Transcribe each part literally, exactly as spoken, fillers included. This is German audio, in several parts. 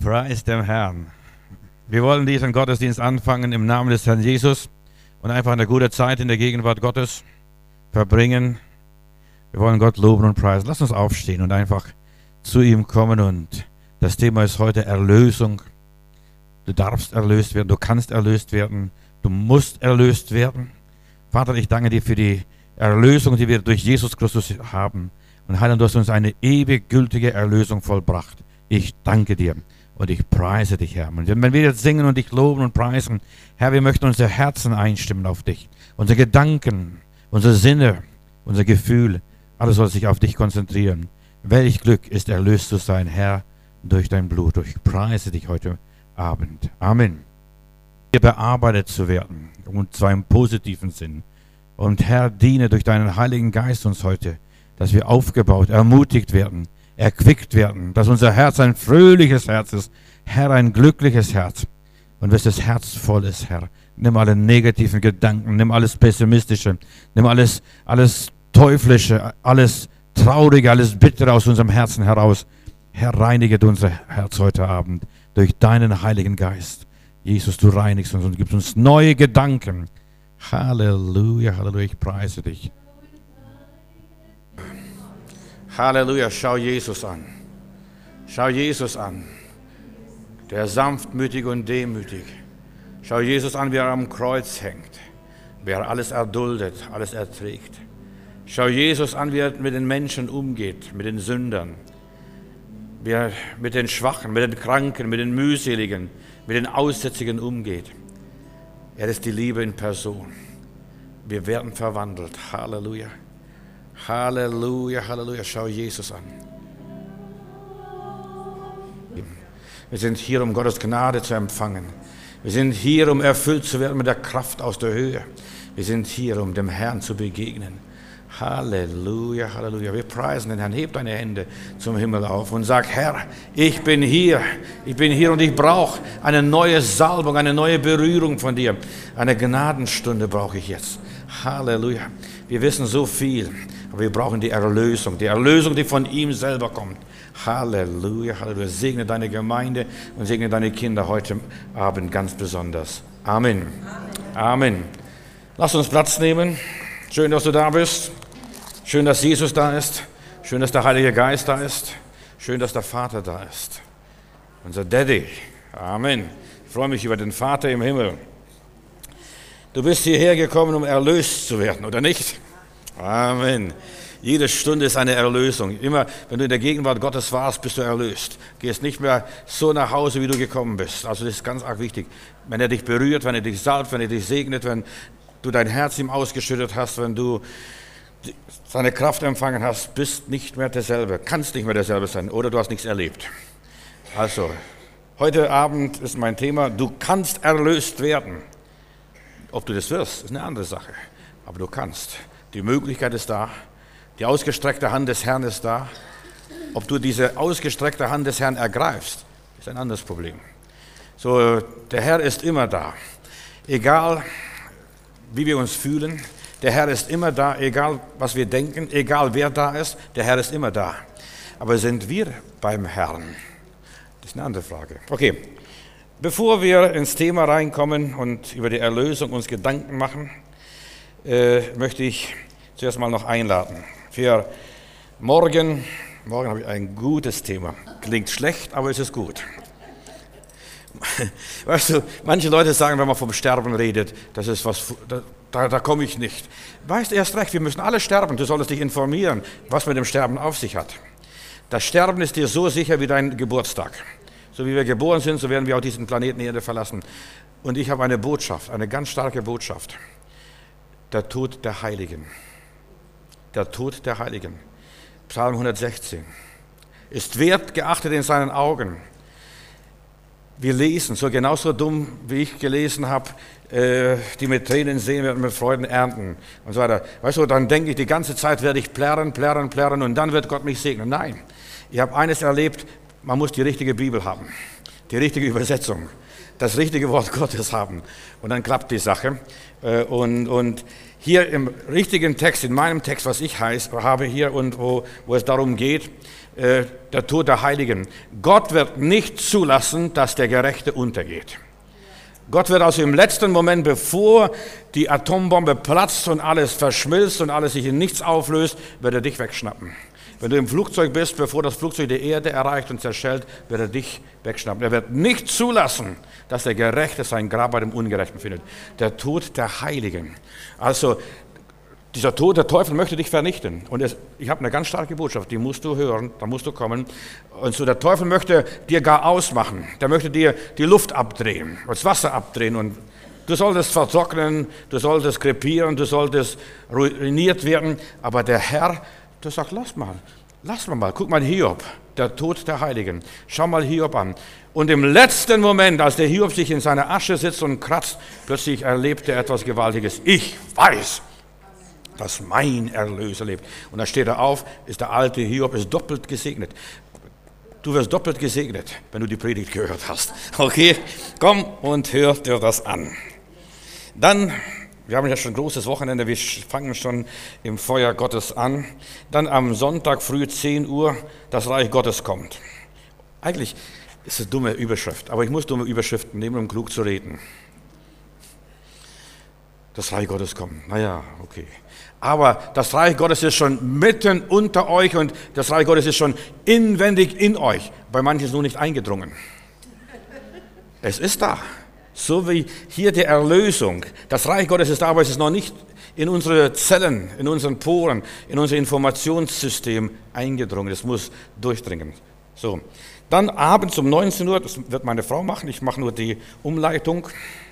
Preis dem Herrn. Wir wollen diesen Gottesdienst anfangen im Namen des Herrn Jesus und einfach eine gute Zeit in der Gegenwart Gottes verbringen. Wir wollen Gott loben und preisen. Lass uns aufstehen und einfach zu ihm kommen. Und das Thema ist heute Erlösung. Du darfst erlöst werden, du kannst erlöst werden, du musst erlöst werden. Vater, ich danke dir für die Erlösung, die wir durch Jesus Christus haben. Und Heiland, du hast uns eine ewig gültige Erlösung vollbracht. Ich danke dir und ich preise dich, Herr. Und wenn wir jetzt singen und dich loben und preisen, Herr, wir möchten unsere Herzen einstimmen auf dich. Unsere Gedanken, unsere Sinne, unser Gefühl, alles soll sich auf dich konzentrieren. Welch Glück ist erlöst zu sein, Herr, durch dein Blut. Ich preise dich heute Abend. Amen. Hier bearbeitet zu werden, und zwar im positiven Sinn. Und Herr, diene durch deinen Heiligen Geist uns heute, dass wir aufgebaut, ermutigt werden, erquickt werden, dass unser Herz ein fröhliches Herz ist, Herr, ein glückliches Herz. Und wenn das Herz voll ist, Herr, nimm alle negativen Gedanken, nimm alles Pessimistische, nimm alles, alles Teuflische, alles Traurige, alles Bittere aus unserem Herzen heraus. Herr, reinige unser Herz heute Abend durch deinen Heiligen Geist. Jesus, du reinigst uns und gibst uns neue Gedanken. Halleluja, Halleluja, ich preise dich. Halleluja, schau Jesus an. Schau Jesus an. Der sanftmütig und demütig. Schau Jesus an, wie er am Kreuz hängt. Wie er alles erduldet, alles erträgt. Schau Jesus an, wie er mit den Menschen umgeht, mit den Sündern. Wie er mit den Schwachen, mit den Kranken, mit den Mühseligen, mit den Aussätzigen umgeht. Er ist die Liebe in Person. Wir werden verwandelt. Halleluja. Halleluja, Halleluja. Schau Jesus an. Wir sind hier, um Gottes Gnade zu empfangen. Wir sind hier, um erfüllt zu werden mit der Kraft aus der Höhe. Wir sind hier, um dem Herrn zu begegnen. Halleluja, Halleluja. Wir preisen den Herrn. Heb deine Hände zum Himmel auf und sag, Herr, ich bin hier. Ich bin hier und ich brauche eine neue Salbung, eine neue Berührung von dir. Eine Gnadenstunde brauche ich jetzt. Halleluja. Wir wissen so viel, aber wir brauchen die Erlösung. Die Erlösung, die von ihm selber kommt. Halleluja, Halleluja. Segne deine Gemeinde und segne deine Kinder heute Abend ganz besonders. Amen. Amen. Amen. Lass uns Platz nehmen. Schön, dass du da bist. Schön, dass Jesus da ist. Schön, dass der Heilige Geist da ist. Schön, dass der Vater da ist. Unser Daddy. Amen. Ich freue mich über den Vater im Himmel. Du bist hierher gekommen, um erlöst zu werden, oder nicht? Amen. Jede Stunde ist eine Erlösung. Immer, wenn du in der Gegenwart Gottes warst, bist du erlöst. Gehst nicht mehr so nach Hause, wie du gekommen bist. Also das ist ganz arg wichtig. Wenn er dich berührt, wenn er dich salbt, wenn er dich segnet, wenn du dein Herz ihm ausgeschüttet hast, wenn du seine Kraft empfangen hast, bist nicht mehr derselbe, kannst nicht mehr derselbe sein oder du hast nichts erlebt. Also, heute Abend ist mein Thema, du kannst erlöst werden. Ob du das wirst, ist eine andere Sache, aber du kannst. Die Möglichkeit ist da, die ausgestreckte Hand des Herrn ist da. Ob du diese ausgestreckte Hand des Herrn ergreifst, ist ein anderes Problem. So, der Herr ist immer da, egal wie wir uns fühlen. Der Herr ist immer da, egal was wir denken, egal wer da ist, der Herr ist immer da. Aber sind wir beim Herrn? Das ist eine andere Frage. Okay, bevor wir ins Thema reinkommen und über die Erlösung uns Gedanken machen, äh, möchte ich zuerst mal noch einladen. Für morgen, morgen habe ich ein gutes Thema. Klingt schlecht, aber es ist gut. Weißt du, manche Leute sagen, wenn man vom Sterben redet, das ist was, da, da, da komme ich nicht. Weißt du, erst recht, wir müssen alle sterben. Du solltest dich informieren, was mit dem Sterben auf sich hat. Das Sterben ist dir so sicher wie dein Geburtstag. So wie wir geboren sind, so werden wir auch diesen Planeten Erde verlassen. Und ich habe eine Botschaft, eine ganz starke Botschaft. Der Tod der Heiligen. Der Tod der Heiligen. Psalm hundertsechzehn. Ist wert geachtet in seinen Augen. Wir lesen, so genauso dumm, wie ich gelesen habe, äh, die mit Tränen sehen werden, mit Freuden ernten und so weiter. Weißt du, dann denke ich, die ganze Zeit werde ich plärren, plärren, plärren und dann wird Gott mich segnen. Nein, ich habe eines erlebt, man muss die richtige Bibel haben, die richtige Übersetzung, das richtige Wort Gottes haben und dann klappt die Sache. Äh, und, und hier im richtigen Text, in meinem Text, was ich heiß, habe hier und wo, wo es darum geht, äh, der Tod der Heiligen. Gott wird nicht zulassen, dass der Gerechte untergeht. Gott wird also im letzten Moment, bevor die Atombombe platzt und alles verschmilzt und alles sich in nichts auflöst, wird er dich wegschnappen. Wenn du im Flugzeug bist, bevor das Flugzeug die Erde erreicht und zerschellt, wird er dich wegschnappen. Er wird nicht zulassen, dass der Gerechte sein Grab bei dem Ungerechten findet. Der Tod der Heiligen. Also dieser Tod, der Teufel möchte dich vernichten. Und es, ich habe eine ganz starke Botschaft, die musst du hören, da musst du kommen. Und so, der Teufel möchte dir gar ausmachen. Der möchte dir die Luft abdrehen, das Wasser abdrehen. Und du solltest vertrocknen, du solltest krepieren, du solltest ruiniert werden. Aber der Herr, der sagt, lass mal, lass mal mal, guck mal Hiob, der Tod der Heiligen. Schau mal Hiob an. Und im letzten Moment, als der Hiob sich in seiner Asche sitzt und kratzt, plötzlich erlebt er etwas Gewaltiges. Ich weiß, dass mein Erlöser lebt. Und dann steht er auf, ist der alte Hiob, ist doppelt gesegnet. Du wirst doppelt gesegnet, wenn du die Predigt gehört hast. Okay, komm und hör dir das an. Dann, wir haben ja schon ein großes Wochenende, wir fangen schon im Feuer Gottes an. Dann am Sonntag früh zehn Uhr, das Reich Gottes kommt. Eigentlich ist es eine dumme Überschrift, aber ich muss dumme Überschriften nehmen, um klug zu reden. Das Reich Gottes kommt, naja, okay. Aber das Reich Gottes ist schon mitten unter euch und das Reich Gottes ist schon inwendig in euch. Bei manchen ist es nur nicht eingedrungen. Es ist da. So wie hier die Erlösung. Das Reich Gottes ist da, aber es ist noch nicht in unsere Zellen, in unseren Poren, in unser Informationssystem eingedrungen. Es muss durchdringen. So. Dann abends um neunzehn Uhr, das wird meine Frau machen, ich mache nur die Umleitung.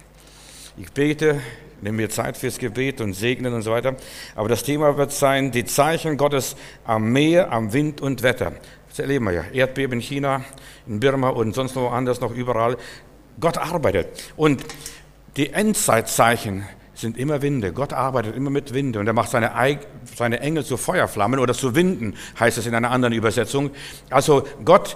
Ich bete, nehme mir Zeit fürs Gebet und segnen und so weiter. Aber das Thema wird sein, die Zeichen Gottes am Meer, am Wind und Wetter. Das erleben wir ja. Erdbeben in China, in Birma und sonst noch woanders, noch überall. Gott arbeitet. Und die Endzeitzeichen sind immer Winde. Gott arbeitet immer mit Winde. Und er macht seine, Eig- seine Engel zu Feuerflammen oder zu Winden, heißt es in einer anderen Übersetzung. Also Gott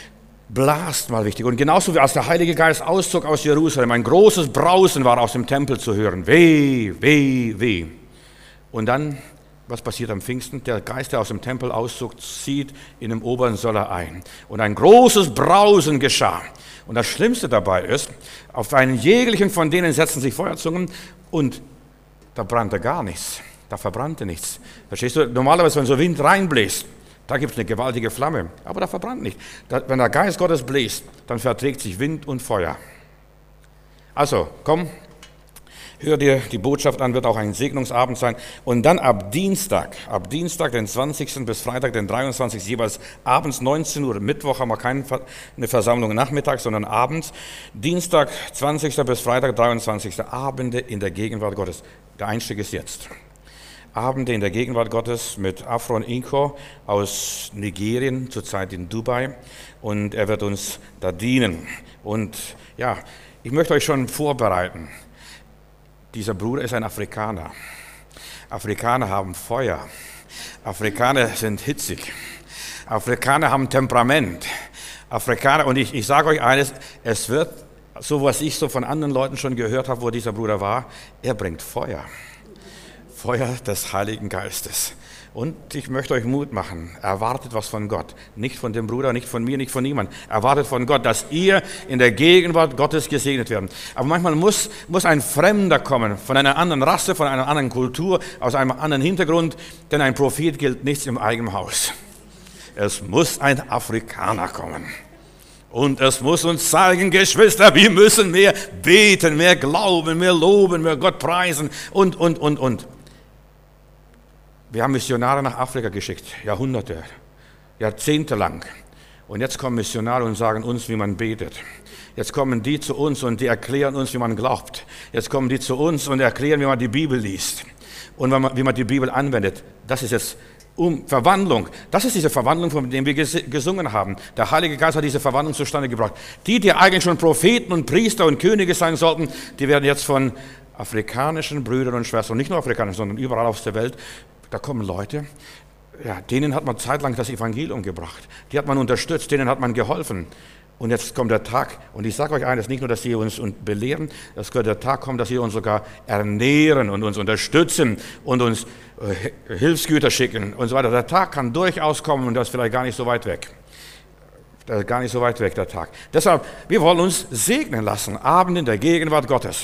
blast mal wichtig. Und genauso wie als der Heilige Geist auszog aus Jerusalem, ein großes Brausen war aus dem Tempel zu hören. Weh, weh, weh. Und dann, was passiert am Pfingsten? Der Geist, der aus dem Tempel auszog, zieht in dem oberen Soller ein. Und ein großes Brausen geschah. Und das Schlimmste dabei ist, auf einen jeglichen von denen setzten sich Feuerzungen und da brannte gar nichts. Da verbrannte nichts. Verstehst du? Normalerweise, wenn so Wind reinbläst, da gibt es eine gewaltige Flamme, aber da verbrannt nicht. Da, wenn der Geist Gottes bläst, dann verträgt sich Wind und Feuer. Also, komm, hör dir die Botschaft an, wird auch ein Segnungsabend sein. Und dann ab Dienstag, ab Dienstag, den zwanzigsten bis Freitag, den dreiundzwanzigsten jeweils abends neunzehn Uhr. Mittwoch haben wir keine Versammlung nachmittags, sondern abends. Dienstag, zwanzigsten bis Freitag, dreiundzwanzigsten Abende in der Gegenwart Gottes. Der Einstieg ist jetzt. Abende in der Gegenwart Gottes mit Afron Inko aus Nigerien, zurzeit in Dubai. Und er wird uns da dienen. Und ja, ich möchte euch schon vorbereiten. Dieser Bruder ist ein Afrikaner. Afrikaner haben Feuer. Afrikaner sind hitzig. Afrikaner haben Temperament. Afrikaner, und ich, ich sage euch eines, es wird, so was ich so von anderen Leuten schon gehört habe, wo dieser Bruder war, er bringt Feuer. Feuer des Heiligen Geistes. Und ich möchte euch Mut machen. Erwartet was von Gott. Nicht von dem Bruder, nicht von mir, nicht von niemandem. Erwartet von Gott, dass ihr in der Gegenwart Gottes gesegnet werdet. Aber manchmal muss, muss ein Fremder kommen, von einer anderen Rasse, von einer anderen Kultur, aus einem anderen Hintergrund, denn ein Prophet gilt nichts im eigenen Haus. Es muss ein Afrikaner kommen. Und es muss uns zeigen, Geschwister, wir müssen mehr beten, mehr glauben, mehr loben, mehr Gott preisen und, und, und, und. Wir haben Missionare nach Afrika geschickt, Jahrhunderte, Jahrzehnte lang. Und jetzt kommen Missionare und sagen uns, wie man betet. Jetzt kommen die zu uns und die erklären uns, wie man glaubt. Jetzt kommen die zu uns und erklären, wie man die Bibel liest und wie man die Bibel anwendet. Das ist jetzt um Verwandlung. Das ist diese Verwandlung, von der wir gesungen haben. Der Heilige Geist hat diese Verwandlung zustande gebracht. Die, die eigentlich schon Propheten und Priester und Könige sein sollten, die werden jetzt von afrikanischen Brüdern und Schwestern, nicht nur afrikanischen, sondern überall auf der Welt, da kommen Leute, ja, denen hat man zeitlang das Evangelium gebracht. Die hat man unterstützt, denen hat man geholfen. Und jetzt kommt der Tag, und ich sage euch eines, nicht nur, dass sie uns belehren, es wird der Tag kommen, dass sie uns sogar ernähren und uns unterstützen und uns äh, Hilfsgüter schicken und so weiter. Der Tag kann durchaus kommen und das ist vielleicht gar nicht so weit weg. Das ist gar nicht so weit weg, der Tag. Deshalb, wir wollen uns segnen lassen, Abend in der Gegenwart Gottes.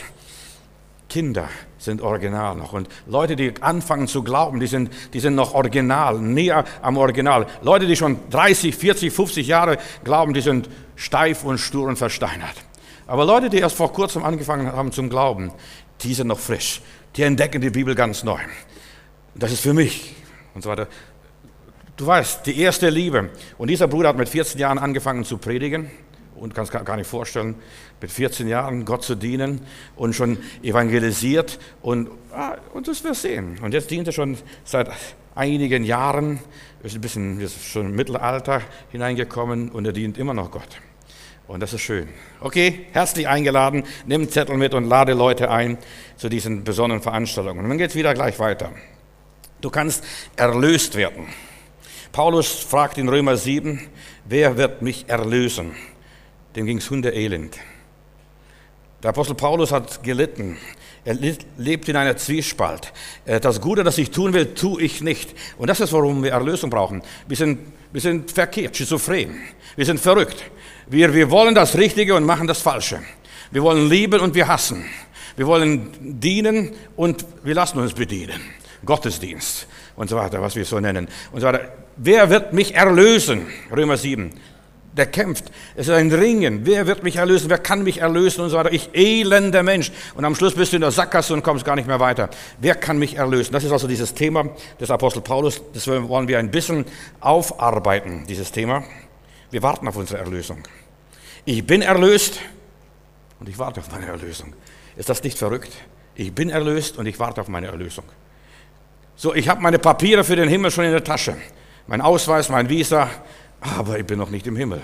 Kinder sind original noch. Und Leute, die anfangen zu glauben, die sind, die sind noch original, näher am Original. Leute, die schon dreißig, vierzig, fünfzig Jahre glauben, die sind steif und stur und versteinert. Aber Leute, die erst vor kurzem angefangen haben zum Glauben, die sind noch frisch. Die entdecken die Bibel ganz neu. Das ist für mich und so weiter. Du weißt, die erste Liebe. Und dieser Bruder hat mit vierzehn Jahren angefangen zu predigen. Und kannst gar nicht vorstellen, mit vierzehn Jahren Gott zu dienen und schon evangelisiert und, ah, und das wir sehen. Und jetzt dient er schon seit einigen Jahren, ist ein bisschen ist schon im Mittelalter hineingekommen und er dient immer noch Gott. Und das ist schön. Okay, herzlich eingeladen, nimm einen Zettel mit und lade Leute ein zu diesen besonderen Veranstaltungen. Und dann geht es wieder gleich weiter. Du kannst erlöst werden. Paulus fragt in Römer sieben, wer wird mich erlösen? Dem ging es hundeelend. Der Apostel Paulus hat gelitten. Er lebt in einer Zwiespalt. Das Gute, das ich tun will, tue ich nicht. Und das ist, warum wir Erlösung brauchen. Wir sind, wir sind verkehrt, schizophren. Wir sind verrückt. Wir, wir wollen das Richtige und machen das Falsche. Wir wollen lieben und wir hassen. Wir wollen dienen und wir lassen uns bedienen. Gottesdienst und so weiter, was wir so nennen. Und so weiter. Wer wird mich erlösen? Römer sieben. Der kämpft. Es ist ein Ringen. Wer wird mich erlösen? Wer kann mich erlösen? Und so weiter. Ich elender Mensch. Und am Schluss bist du in der Sackgasse und kommst gar nicht mehr weiter. Wer kann mich erlösen? Das ist also dieses Thema des Apostel Paulus. Das wollen wir ein bisschen aufarbeiten, dieses Thema. Wir warten auf unsere Erlösung. Ich bin erlöst und ich warte auf meine Erlösung. Ist das nicht verrückt? Ich bin erlöst und ich warte auf meine Erlösung. So, ich habe meine Papiere für den Himmel schon in der Tasche. Mein Ausweis, mein Visa. Aber ich bin noch nicht im Himmel.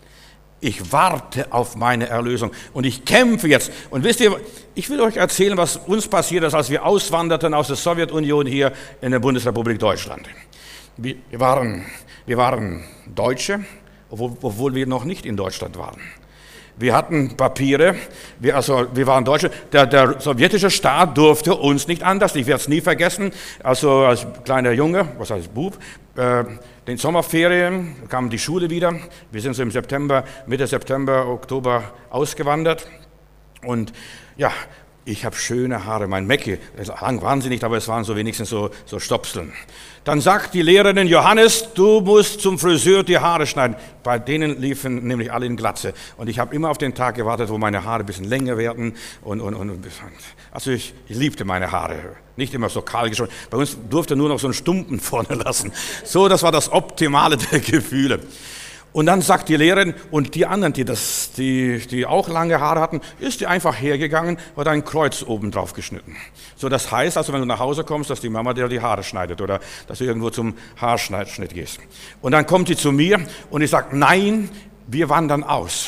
Ich warte auf meine Erlösung und ich kämpfe jetzt. Und wisst ihr, ich will euch erzählen, was uns passiert ist, als wir auswanderten aus der Sowjetunion hier in der Bundesrepublik Deutschland. Wir waren, wir waren Deutsche, obwohl, obwohl wir noch nicht in Deutschland waren. Wir hatten Papiere, wir, also, wir waren Deutsche. Der, der sowjetische Staat durfte uns nicht anders. Ich werde es nie vergessen. Also als kleiner Junge, was heißt Bub, äh, den Sommerferien kam die Schule wieder. Wir sind so im September, Mitte September, Oktober ausgewandert. Und ja, ich habe schöne Haare. Mein Mäcki, lang waren sie nicht, aber es waren so wenigstens so, so Stopseln. Dann sagt die Lehrerin, Johannes, du musst zum Friseur die Haare schneiden. Bei denen liefen nämlich alle in Glatze. Und ich habe immer auf den Tag gewartet, wo meine Haare ein bisschen länger werden. Und, und, und, also ich, ich liebte meine Haare. Nicht immer so kahl geschoren. Bei uns durfte nur noch so einen Stumpen vorne lassen. So, das war das Optimale der Gefühle. Und dann sagt die Lehrerin, und die anderen, die, das, die, die auch lange Haare hatten, ist die einfach hergegangen und ein Kreuz oben drauf geschnitten. So, das heißt also, wenn du nach Hause kommst, dass die Mama dir die Haare schneidet oder dass du irgendwo zum Haarschnitt gehst. Und dann kommt die zu mir und ich sage, nein, wir wandern aus.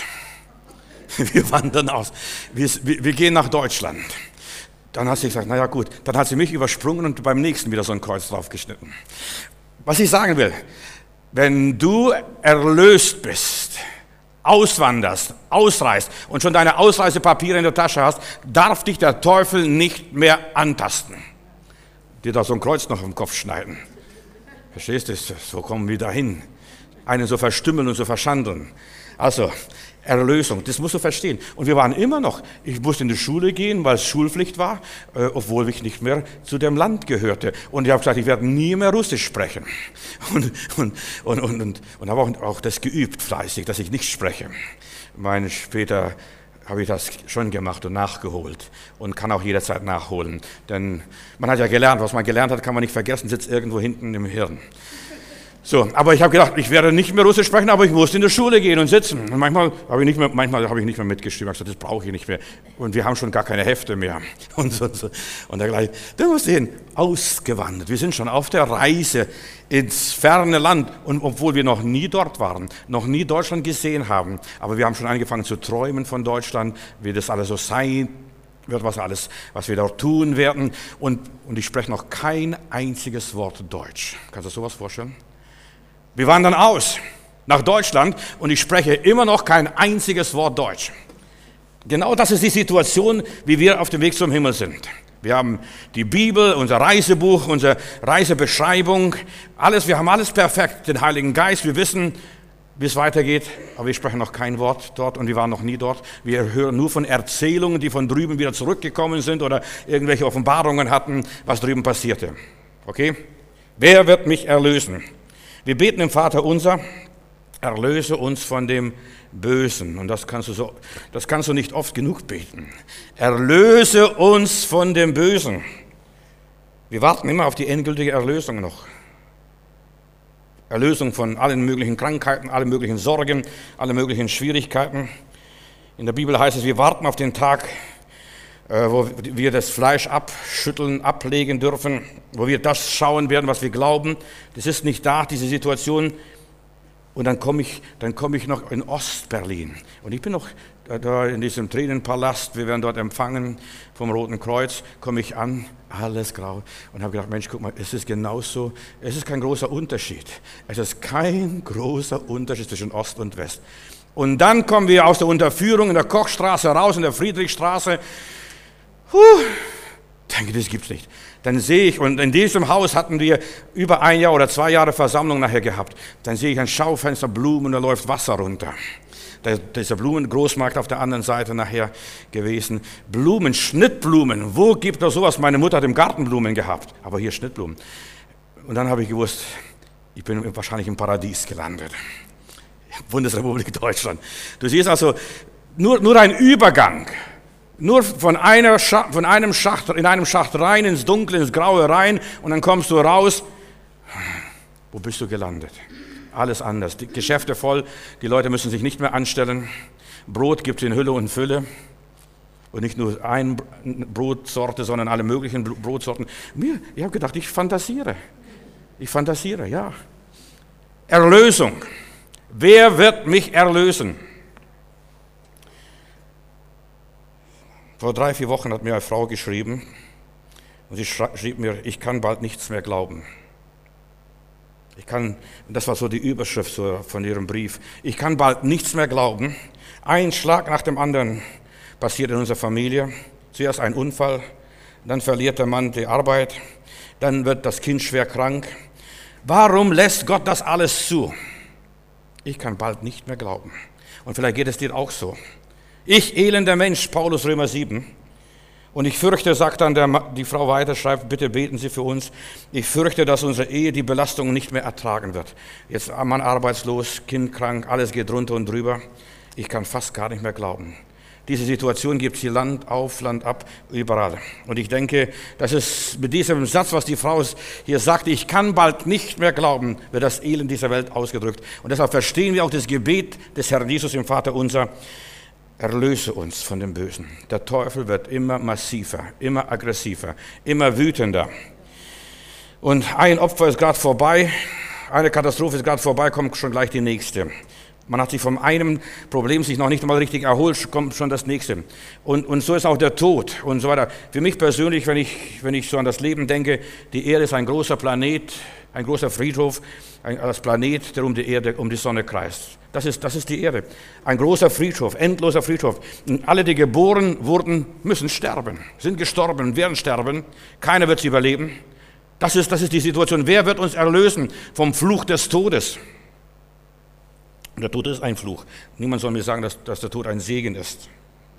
Wir wandern aus. Wir, wir, wir gehen nach Deutschland. Dann hat sie gesagt, naja gut, dann hat sie mich übersprungen und beim nächsten wieder so ein Kreuz drauf geschnitten. Was ich sagen will, wenn du erlöst bist, auswanderst, ausreist und schon deine Ausreisepapiere in der Tasche hast, darf dich der Teufel nicht mehr antasten. Dir da so ein Kreuz noch im Kopf schneiden. Verstehst du? So kommen wir dahin. Einen so verstümmeln und so verschandeln. Also, Erlösung, das musst du verstehen. Und wir waren immer noch, ich musste in die Schule gehen, weil es Schulpflicht war, äh, obwohl ich nicht mehr zu dem Land gehörte. Und ich habe gesagt, ich werde nie mehr Russisch sprechen. Und, und, und, und, und, und habe auch, auch das geübt fleißig, dass ich nicht spreche. Meine, später habe ich das schon gemacht und nachgeholt und kann auch jederzeit nachholen. Denn man hat ja gelernt, was man gelernt hat, kann man nicht vergessen, sitzt irgendwo hinten im Hirn. So, aber ich habe gedacht, ich werde nicht mehr Russisch sprechen, aber ich musste in die Schule gehen und sitzen. Und manchmal habe ich nicht mehr, manchmal habe ich nicht mehr mitgeschrieben. Ich habe gesagt, das brauche ich nicht mehr. Und wir haben schon gar keine Hefte mehr. Und so, so. Und dergleichen. Du musst sehen, ausgewandert. Wir sind schon auf der Reise ins ferne Land. Und obwohl wir noch nie dort waren, noch nie Deutschland gesehen haben, aber wir haben schon angefangen zu träumen von Deutschland, wie das alles so sein wird, was alles, was wir dort tun werden. Und, und ich spreche noch kein einziges Wort Deutsch. Kannst du dir sowas vorstellen? Wir wandern aus. nach Deutschland und ich spreche immer noch kein einziges Wort Deutsch. Genau das ist die Situation, wie wir auf dem Weg zum Himmel sind. Wir haben die Bibel, unser Reisebuch, unsere Reisebeschreibung, alles, wir haben alles perfekt, den Heiligen Geist, wir wissen, wie es weitergeht, aber wir sprechen noch kein Wort dort und wir waren noch nie dort. Wir hören nur von Erzählungen, die von drüben wieder zurückgekommen sind oder irgendwelche Offenbarungen hatten, was drüben passierte. Okay? Wer wird mich erlösen? Wir beten im Vater unser, erlöse uns von dem Bösen. Und das kannst du so, das kannst du nicht oft genug beten. Erlöse uns von dem Bösen. Wir warten immer auf die endgültige Erlösung noch. Erlösung von allen möglichen Krankheiten, allen möglichen Sorgen, allen möglichen Schwierigkeiten. In der Bibel heißt es, wir warten auf den Tag, wo wir das Fleisch abschütteln, ablegen dürfen, wo wir das schauen werden, was wir glauben. Das ist nicht da, diese Situation. Und dann komme ich, dann komme ich noch in Ostberlin. Und ich bin noch da in diesem Tränenpalast, wir werden dort empfangen vom Roten Kreuz, komme ich an, alles grau. Und habe gedacht, Mensch, guck mal, es ist genauso, es ist kein großer Unterschied. Es ist kein großer Unterschied zwischen Ost und West. Und dann kommen wir aus der Unterführung in der Kochstraße raus, in der Friedrichstraße. Puh, denke, das gibt's nicht. Dann sehe ich, und in diesem Haus hatten wir über ein Jahr oder zwei Jahre Versammlung nachher gehabt. Dann sehe ich ein Schaufenster, Blumen, da läuft Wasser runter. Da ist der Blumengroßmarkt auf der anderen Seite nachher gewesen. Blumen, Schnittblumen, wo gibt es sowas? Meine Mutter hat im Garten Blumen gehabt, aber hier Schnittblumen. Und dann habe ich gewusst, ich bin wahrscheinlich im Paradies gelandet. Bundesrepublik Deutschland. Du siehst also, nur, nur ein Übergang. Nur von, einer Schacht, von einem Schacht, in einem Schacht rein, ins Dunkle, ins Graue rein und dann kommst du raus. Wo bist du gelandet? Alles anders. Die Geschäfte voll, die Leute müssen sich nicht mehr anstellen. Brot gibt es in Hülle und Fülle. Und nicht nur eine Brotsorte, sondern alle möglichen Brotsorten. Mir, ich habe gedacht, ich fantasiere. Ich fantasiere, ja. Erlösung. Wer wird mich erlösen? Vor drei, vier Wochen hat mir eine Frau geschrieben und sie schrieb mir, ich kann bald nichts mehr glauben. Ich kann, das war so die Überschrift so von ihrem Brief, ich kann bald nichts mehr glauben. Ein Schlag nach dem anderen passiert in unserer Familie. Zuerst ein Unfall, dann verliert der Mann die Arbeit, dann wird das Kind schwer krank. Warum lässt Gott das alles zu? Ich kann bald nicht mehr glauben. Und vielleicht geht es dir auch so. Ich, elender Mensch, Paulus Römer sieben. Und ich fürchte, sagt dann der, die Frau weiter, schreibt, bitte beten Sie für uns. Ich fürchte, dass unsere Ehe die Belastung nicht mehr ertragen wird. Jetzt Mann arbeitslos, Kind krank, alles geht drunter und drüber. Ich kann fast gar nicht mehr glauben. Diese Situation gibt es hier Land auf, Land ab, überall. Und ich denke, das ist mit diesem Satz, was die Frau hier sagt, ich kann bald nicht mehr glauben, wird das Elend dieser Welt ausgedrückt. Und deshalb verstehen wir auch das Gebet des Herrn Jesus im Vater unser. Erlöse uns von dem Bösen. Der Teufel wird immer massiver, immer aggressiver, immer wütender. Und ein Opfer ist gerade vorbei, eine Katastrophe ist gerade vorbei, kommt schon gleich die nächste. Man hat sich von einem Problem sich noch nicht einmal richtig erholt, kommt schon das nächste. Und, und so ist auch der Tod und so weiter. Für mich persönlich, wenn ich, wenn ich so an das Leben denke, die Erde ist ein großer Planet, ein großer Friedhof, ein, das Planet, der um die Erde, um die Sonne kreist. Das ist, das ist die Erde. Ein großer Friedhof, endloser Friedhof. Und alle, die geboren wurden, müssen sterben, sind gestorben, werden sterben. Keiner wird sie überleben. Das ist, das ist die Situation. Wer wird uns erlösen vom Fluch des Todes? Und der Tod ist ein Fluch. Niemand soll mir sagen, dass, dass der Tod ein Segen ist.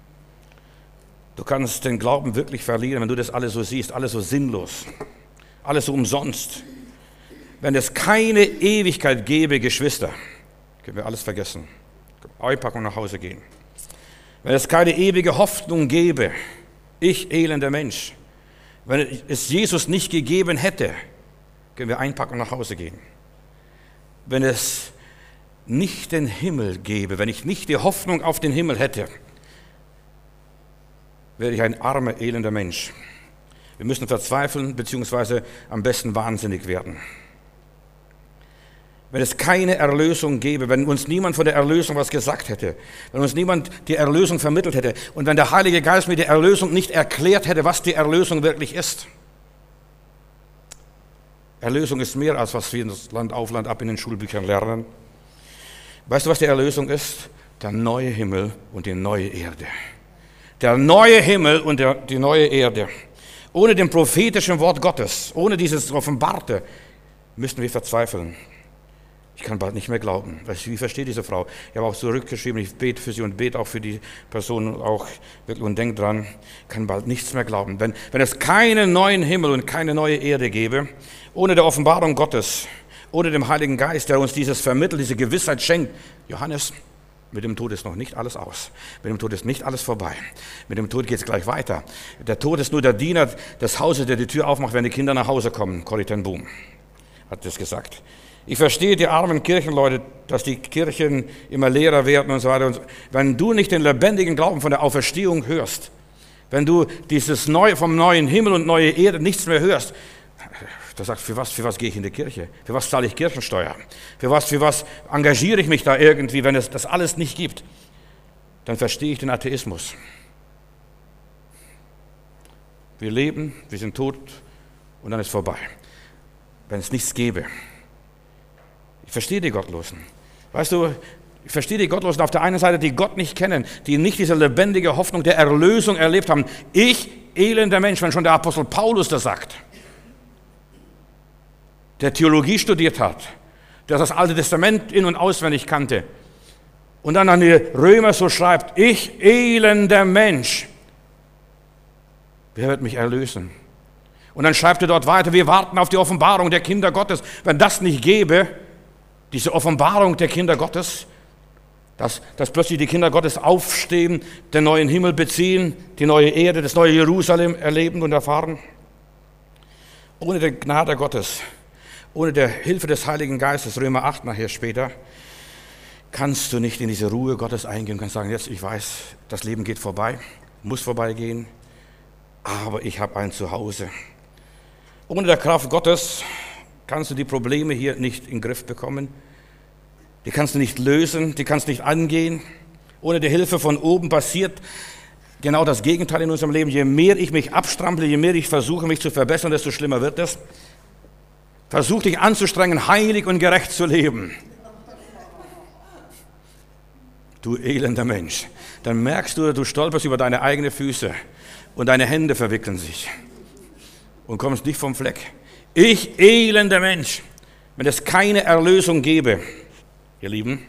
Du kannst den Glauben wirklich verlieren, wenn du das alles so siehst, alles so sinnlos, alles so umsonst. Wenn es keine Ewigkeit gäbe, Geschwister, können wir alles vergessen. Einpacken und nach Hause gehen. Wenn es keine ewige Hoffnung gäbe, ich elender Mensch, wenn es Jesus nicht gegeben hätte, können wir einpacken und nach Hause gehen. Wenn es nicht den Himmel gäbe, wenn ich nicht die Hoffnung auf den Himmel hätte, wäre ich ein armer, elender Mensch. Wir müssen verzweifeln, beziehungsweise am besten wahnsinnig werden. Wenn es keine Erlösung gäbe, wenn uns niemand von der Erlösung was gesagt hätte, wenn uns niemand die Erlösung vermittelt hätte und wenn der Heilige Geist mir die Erlösung nicht erklärt hätte, was die Erlösung wirklich ist. Erlösung ist mehr, als was wir Land auf Land ab in den Schulbüchern lernen. Weißt du, was die Erlösung ist? Der neue Himmel und die neue Erde. Der neue Himmel und der, die neue Erde. Ohne dem prophetischen Wort Gottes, ohne dieses Offenbarte, müssten wir verzweifeln. Ich kann bald nicht mehr glauben. Wie versteht diese Frau? Ich habe auch zurückgeschrieben, ich bete für sie und bete auch für die Person auch wirklich und denke dran, ich kann bald nichts mehr glauben. Wenn, wenn es keinen neuen Himmel und keine neue Erde gäbe, ohne der Offenbarung Gottes, ohne dem Heiligen Geist, der uns dieses vermittelt, diese Gewissheit schenkt, Johannes, mit dem Tod ist noch nicht alles aus. Mit dem Tod ist nicht alles vorbei. Mit dem Tod geht es gleich weiter. Der Tod ist nur der Diener des Hauses, der die Tür aufmacht, wenn die Kinder nach Hause kommen. Corrie ten Boom hat das gesagt. Ich verstehe die armen Kirchenleute, dass die Kirchen immer leerer werden und so weiter. Und wenn du nicht den lebendigen Glauben von der Auferstehung hörst, wenn du dieses Neue vom neuen Himmel und neue Erde nichts mehr hörst, da sagst du, für was, für was gehe ich in die Kirche? Für was zahle ich Kirchensteuer? Für was, für was engagiere ich mich da irgendwie, wenn es das alles nicht gibt? Dann verstehe ich den Atheismus. Wir leben, wir sind tot und dann ist vorbei. Wenn es nichts gäbe. Ich verstehe die Gottlosen. Weißt du, ich verstehe die Gottlosen auf der einen Seite, die Gott nicht kennen, die nicht diese lebendige Hoffnung der Erlösung erlebt haben. Ich, elender Mensch, wenn schon der Apostel Paulus das sagt, der Theologie studiert hat, der das Alte Testament in- und auswendig kannte und dann an die Römer so schreibt, ich, elender Mensch, wer wird mich erlösen? Und dann schreibt er dort weiter, wir warten auf die Offenbarung der Kinder Gottes. Wenn das nicht gäbe, diese Offenbarung der Kinder Gottes, dass, dass plötzlich die Kinder Gottes aufstehen, den neuen Himmel beziehen, die neue Erde, das neue Jerusalem erleben und erfahren, ohne die Gnade Gottes, ohne der Hilfe des Heiligen Geistes, Römer acht nachher später, kannst du nicht in diese Ruhe Gottes eingehen und kannst sagen, jetzt, ich weiß, das Leben geht vorbei, muss vorbeigehen, aber ich habe ein Zuhause. Ohne der Kraft Gottes kannst du die Probleme hier nicht in den Griff bekommen, die kannst du nicht lösen, die kannst du nicht angehen. Ohne die Hilfe von oben passiert genau das Gegenteil in unserem Leben. Je mehr ich mich abstrample, je mehr ich versuche, mich zu verbessern, desto schlimmer wird es. Versuch dich anzustrengen, heilig und gerecht zu leben. Du elender Mensch. Dann merkst du, du stolperst über deine eigenen Füße und deine Hände verwickeln sich und kommst nicht vom Fleck. Ich, elender Mensch, wenn es keine Erlösung gäbe, ihr Lieben,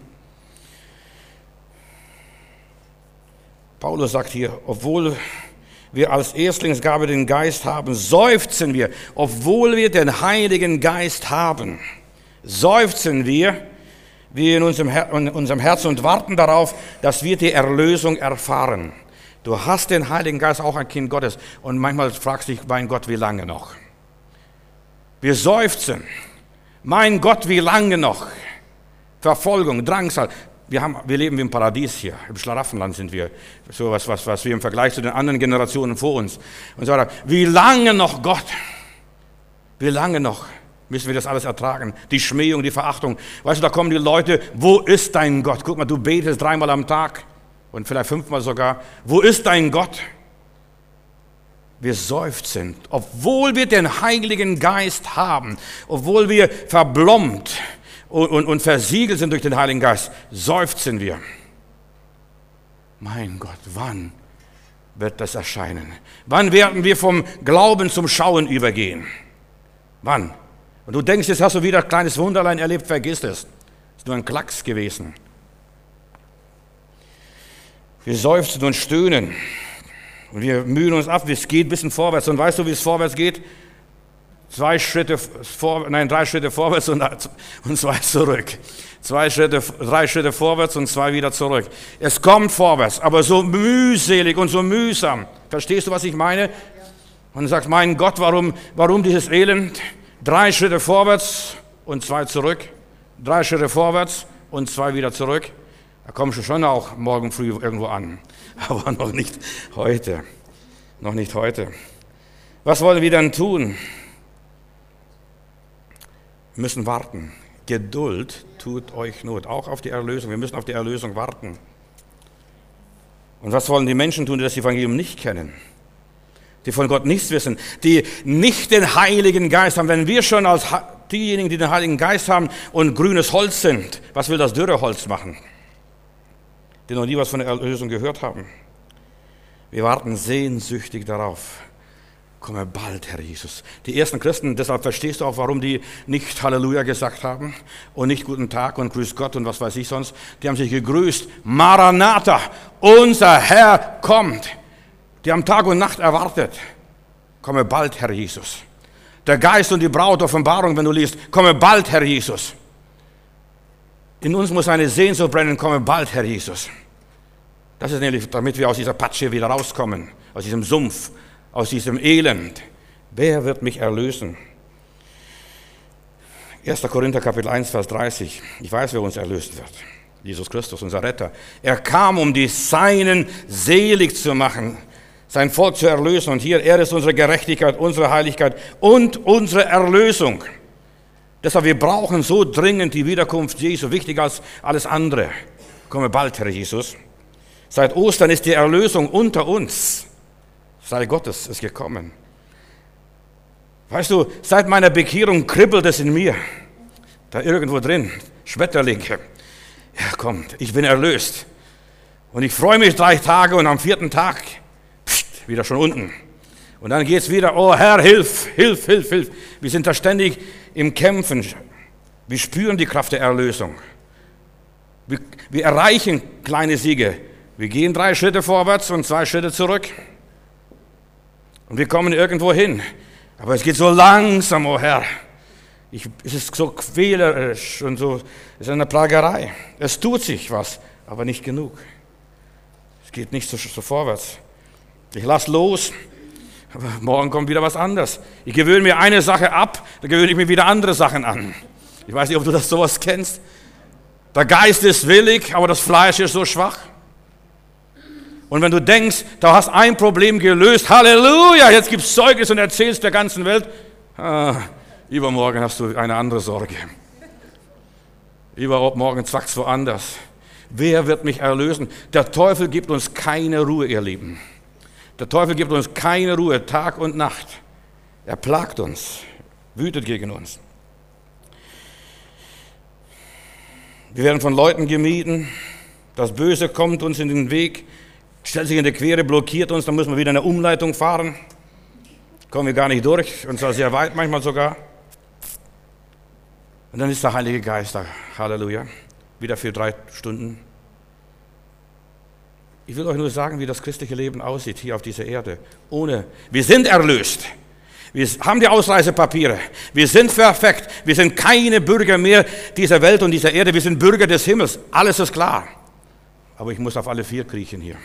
Paulus sagt hier, obwohl wir als Erstlingsgabe den Geist haben, seufzen wir, obwohl wir den Heiligen Geist haben, seufzen wir, wir in unserem, Her- in unserem Herzen und warten darauf, dass wir die Erlösung erfahren. Du hast den Heiligen Geist, auch ein Kind Gottes, und manchmal fragst du dich, mein Gott, wie lange noch? Wir seufzen, mein Gott, wie lange noch? Verfolgung, Drangsal. Wir, haben, wir leben wie im Paradies hier, im Schlaraffenland sind wir, so was, was, was wir im Vergleich zu den anderen Generationen vor uns. Und so weiter. Wie lange noch, Gott? Wie lange noch müssen wir das alles ertragen? Die Schmähung, die Verachtung. Weißt du, da kommen die Leute, wo ist dein Gott? Guck mal, du betest dreimal am Tag und vielleicht fünfmal sogar. Wo ist dein Gott? Wir seufzen, obwohl wir den Heiligen Geist haben, obwohl wir verblombt und, und, und versiegelt sind durch den Heiligen Geist, seufzen wir. Mein Gott, wann wird das erscheinen? Wann werden wir vom Glauben zum Schauen übergehen? Wann? Und du denkst, jetzt hast du wieder ein kleines Wunderlein erlebt, vergiss es. Es ist nur ein Klacks gewesen. Wir seufzen und stöhnen. Und wir mühen uns ab, es geht ein bisschen vorwärts. Und weißt du, wie es vorwärts geht? Zwei Schritte vor, nein, drei Schritte vorwärts und, und zwei zurück. Zwei Schritte, drei Schritte vorwärts und zwei wieder zurück. Es kommt vorwärts, aber so mühselig und so mühsam. Verstehst du, was ich meine? Und du sagst, mein Gott, warum, warum dieses Elend? Drei Schritte vorwärts und zwei zurück. Drei Schritte vorwärts und zwei wieder zurück. Da kommst du schon auch morgen früh irgendwo an. Aber noch nicht heute. Noch nicht heute. Was wollen wir dann tun? Wir müssen warten. Geduld tut euch Not. Auch auf die Erlösung. Wir müssen auf die Erlösung warten. Und was wollen die Menschen tun, die das Evangelium nicht kennen? Die von Gott nichts wissen, die nicht den Heiligen Geist haben. Wenn wir schon als Diejenigen, die den Heiligen Geist haben und grünes Holz sind, was will das dürre Holz machen? Die noch nie was von der Erlösung gehört haben. Wir warten sehnsüchtig darauf. Komme bald, Herr Jesus. Die ersten Christen, deshalb verstehst du auch, warum die nicht Halleluja gesagt haben und nicht Guten Tag und Grüß Gott und was weiß ich sonst. Die haben sich gegrüßt. Maranatha, unser Herr kommt. Die haben Tag und Nacht erwartet. Komme bald, Herr Jesus. Der Geist und die Braut, Offenbarung, wenn du liest, komme bald, Herr Jesus. In uns muss eine Sehnsucht brennen, komme bald, Herr Jesus. Das ist nämlich, damit wir aus dieser Patsche wieder rauskommen, aus diesem Sumpf, aus diesem Elend. Wer wird mich erlösen? erster Korinther Kapitel eins, Vers dreißig. Ich weiß, wer uns erlösen wird. Jesus Christus, unser Retter. Er kam, um die Seinen selig zu machen, sein Volk zu erlösen. Und hier, er ist unsere Gerechtigkeit, unsere Heiligkeit und unsere Erlösung. Deshalb, wir brauchen so dringend die Wiederkunft Jesu, wichtiger als alles andere. Komme bald, Herr Jesus. Seit Ostern ist die Erlösung unter uns. Sei Gottes ist gekommen. Weißt du, seit meiner Bekehrung kribbelt es in mir. Da irgendwo drin, Schmetterlinge. Er kommt, ich bin erlöst. Und ich freue mich drei Tage und am vierten Tag, pst, wieder schon unten. Und dann geht es wieder, oh Herr, hilf, hilf, hilf, hilf. Wir sind da ständig im Kämpfen. Wir spüren die Kraft der Erlösung. Wir, wir erreichen kleine Siege. Wir gehen drei Schritte vorwärts und zwei Schritte zurück. Und wir kommen irgendwo hin. Aber es geht so langsam, oh Herr. Ich, es ist so quälerisch und so, es ist eine Plagerei. Es tut sich was, aber nicht genug. Es geht nicht so, so vorwärts. Ich lasse los, aber morgen kommt wieder was anderes. Ich gewöhne mir eine Sache ab, dann gewöhne ich mir wieder andere Sachen an. Ich weiß nicht, ob du das sowas kennst. Der Geist ist willig, aber das Fleisch ist so schwach. Und wenn du denkst, du hast ein Problem gelöst, Halleluja, jetzt gibst du Zeugnis und erzählst der ganzen Welt, ah, übermorgen hast du eine andere Sorge. Übermorgen zwackt's woanders. Wer wird mich erlösen? Der Teufel gibt uns keine Ruhe, ihr Lieben. Der Teufel gibt uns keine Ruhe, Tag und Nacht. Er plagt uns, wütet gegen uns. Wir werden von Leuten gemieden. Das Böse kommt uns in den Weg, stellt sich in die Quere, blockiert uns, dann müssen wir wieder eine Umleitung fahren. Kommen wir gar nicht durch, und zwar sehr weit manchmal sogar. Und dann ist der Heilige Geist da, Halleluja, wieder für drei Stunden. Ich will euch nur sagen, wie das christliche Leben aussieht hier auf dieser Erde. Ohne, wir sind erlöst. Wir haben die Ausreisepapiere. Wir sind perfekt. Wir sind keine Bürger mehr dieser Welt und dieser Erde. Wir sind Bürger des Himmels. Alles ist klar. Aber ich muss auf alle vier kriechen hier.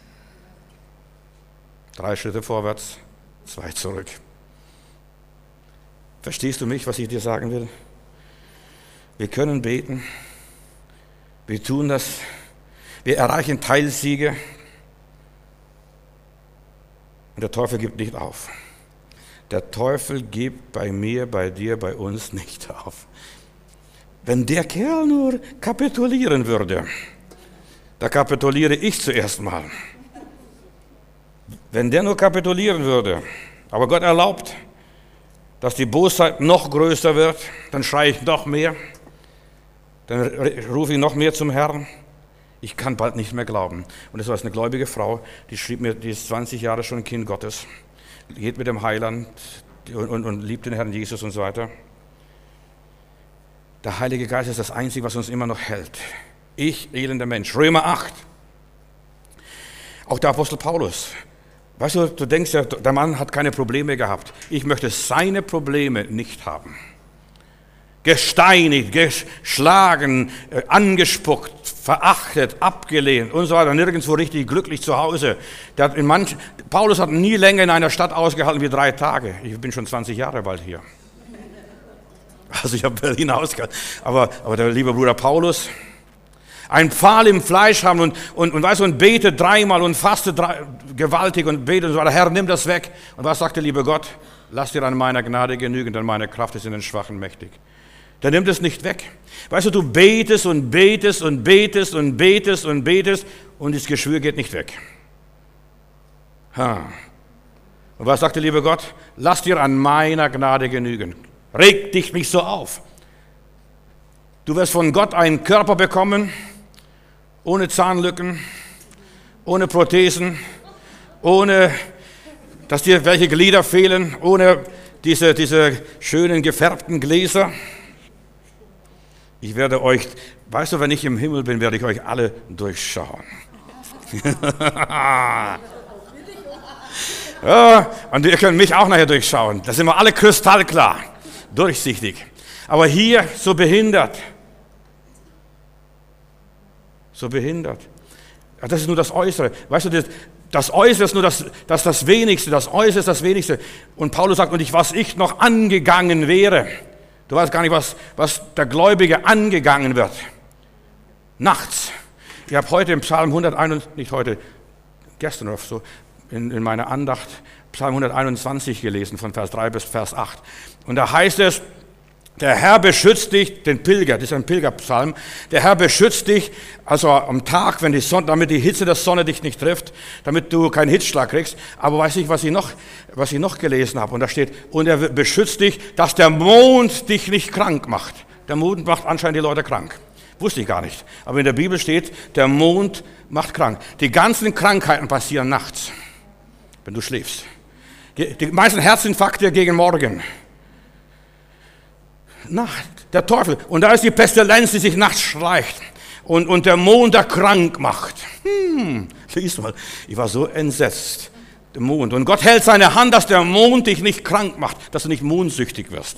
Drei Schritte vorwärts, zwei zurück. Verstehst du mich, was ich dir sagen will? Wir können beten. Wir tun das. Wir erreichen Teilsiege. Und der Teufel gibt nicht auf. Der Teufel gibt bei mir, bei dir, bei uns nicht auf. Wenn der Kerl nur kapitulieren würde, da kapituliere ich zuerst mal. Wenn der nur kapitulieren würde, aber Gott erlaubt, dass die Bosheit noch größer wird, dann schreie ich noch mehr, dann rufe ich noch mehr zum Herrn. Ich kann bald nicht mehr glauben. Und das war eine gläubige Frau, die schrieb mir, die ist zwanzig Jahre schon ein Kind Gottes, geht mit dem Heiland und, und, und liebt den Herrn Jesus und so weiter. Der Heilige Geist ist das Einzige, was uns immer noch hält. Ich, elender Mensch. Römer acht. Auch der Apostel Paulus. Weißt du, du denkst ja, der Mann hat keine Probleme gehabt. Ich möchte seine Probleme nicht haben. Gesteinigt, geschlagen, angespuckt, verachtet, abgelehnt und so weiter. Nirgendwo richtig glücklich zu Hause. Der hat in manch, Paulus hat nie länger in einer Stadt ausgehalten wie drei Tage. Ich bin schon zwanzig Jahre bald hier. Also ich habe Berlin ausgehalten. Aber, aber der liebe Bruder Paulus, ein Pfahl im Fleisch haben und, und, und, weißt du, und betet dreimal und fastet drei, gewaltig und betet und so weiter. Herr, nimm das weg. Und was sagt der liebe Gott? Lass dir an meiner Gnade genügen, denn meine Kraft ist in den Schwachen mächtig. Der nimmt es nicht weg. Weißt du, du betest und betest und betest und betest und betest und das Geschwür geht nicht weg. Ha. Und was sagt der liebe Gott? Lass dir an meiner Gnade genügen. Reg dich nicht so auf. Du wirst von Gott einen Körper bekommen, ohne Zahnlücken, ohne Prothesen, ohne, dass dir welche Glieder fehlen, ohne diese, diese schönen gefärbten Gläser. Ich werde euch, weißt du, wenn ich im Himmel bin, werde ich euch alle durchschauen. Ja, und ihr könnt mich auch nachher durchschauen. Da sind wir alle kristallklar, durchsichtig. Aber hier so behindert. So behindert. Das ist nur das Äußere. Weißt du, das, das Äußere ist nur das, das, das Wenigste. Das Äußere ist das Wenigste. Und Paulus sagt, und ich, was ich noch angegangen wäre. Du weißt gar nicht, was, was der Gläubige angegangen wird. Nachts. Ich habe heute im Psalm hunderteinundzwanzig, nicht heute, gestern oder so, in, in meiner Andacht, Psalm hunderteinundzwanzig gelesen, von Vers drei bis Vers acht. Und da heißt es, der Herr beschützt dich, den Pilger, das ist ein Pilgerpsalm, der Herr beschützt dich, also am Tag, wenn die Sonne, damit die Hitze der Sonne dich nicht trifft, damit du keinen Hitzschlag kriegst. Aber weiß ich, was ich noch, was ich noch gelesen habe, und da steht, und er beschützt dich, dass der Mond dich nicht krank macht. Der Mond macht anscheinend die Leute krank. Wusste ich gar nicht. Aber in der Bibel steht, der Mond macht krank. Die ganzen Krankheiten passieren nachts, wenn du schläfst. Die meisten Herzinfarkte gegen Morgen. Nacht, der Teufel. Und da ist die Pestilenz, die sich nachts schleicht. Und, und der Mond, der krank macht. Hm, siehst du mal, ich war so entsetzt. Der Mond. Und Gott hält seine Hand, dass der Mond dich nicht krank macht, dass du nicht mondsüchtig wirst.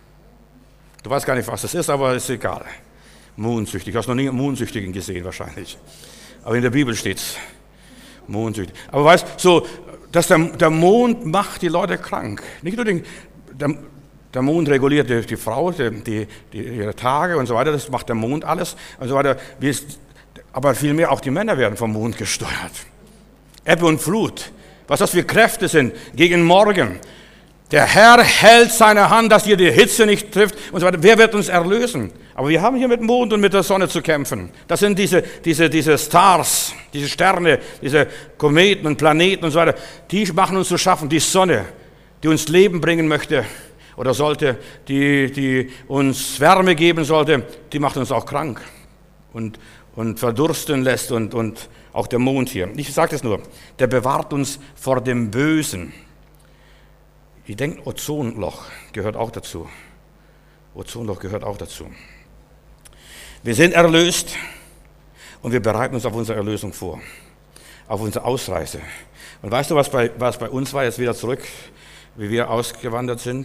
Du weißt gar nicht, was das ist, aber ist egal. Mondsüchtig. Du hast noch nie einen Mondsüchtigen gesehen wahrscheinlich. Aber in der Bibel steht's. Mondsüchtig. Aber weißt du, so, dass der, der Mond macht die Leute krank. Nicht nur den, der, Der Mond reguliert die, die Frau, die, die, die, ihre Tage und so weiter, das macht der Mond alles und so weiter. Aber vielmehr auch die Männer werden vom Mond gesteuert. Ebbe und Flut, was das für Kräfte sind gegen Morgen. Der Herr hält seine Hand, dass dir die Hitze nicht trifft und so weiter. Wer wird uns erlösen? Aber wir haben hier mit dem Mond und mit der Sonne zu kämpfen. Das sind diese, diese, diese Stars, diese Sterne, diese Kometen und Planeten und so weiter. Die machen uns zu schaffen. Die Sonne, die uns Leben bringen möchte, oder sollte, die, die uns Wärme geben sollte, die macht uns auch krank und, und verdursten lässt und, und auch der Mond hier. Ich sage das nur, der bewahrt uns vor dem Bösen. Ich denke, Ozonloch gehört auch dazu. Ozonloch gehört auch dazu. Wir sind erlöst und wir bereiten uns auf unsere Erlösung vor, auf unsere Ausreise. Und weißt du, was bei, was bei uns war, jetzt wieder zurück, wie wir ausgewandert sind?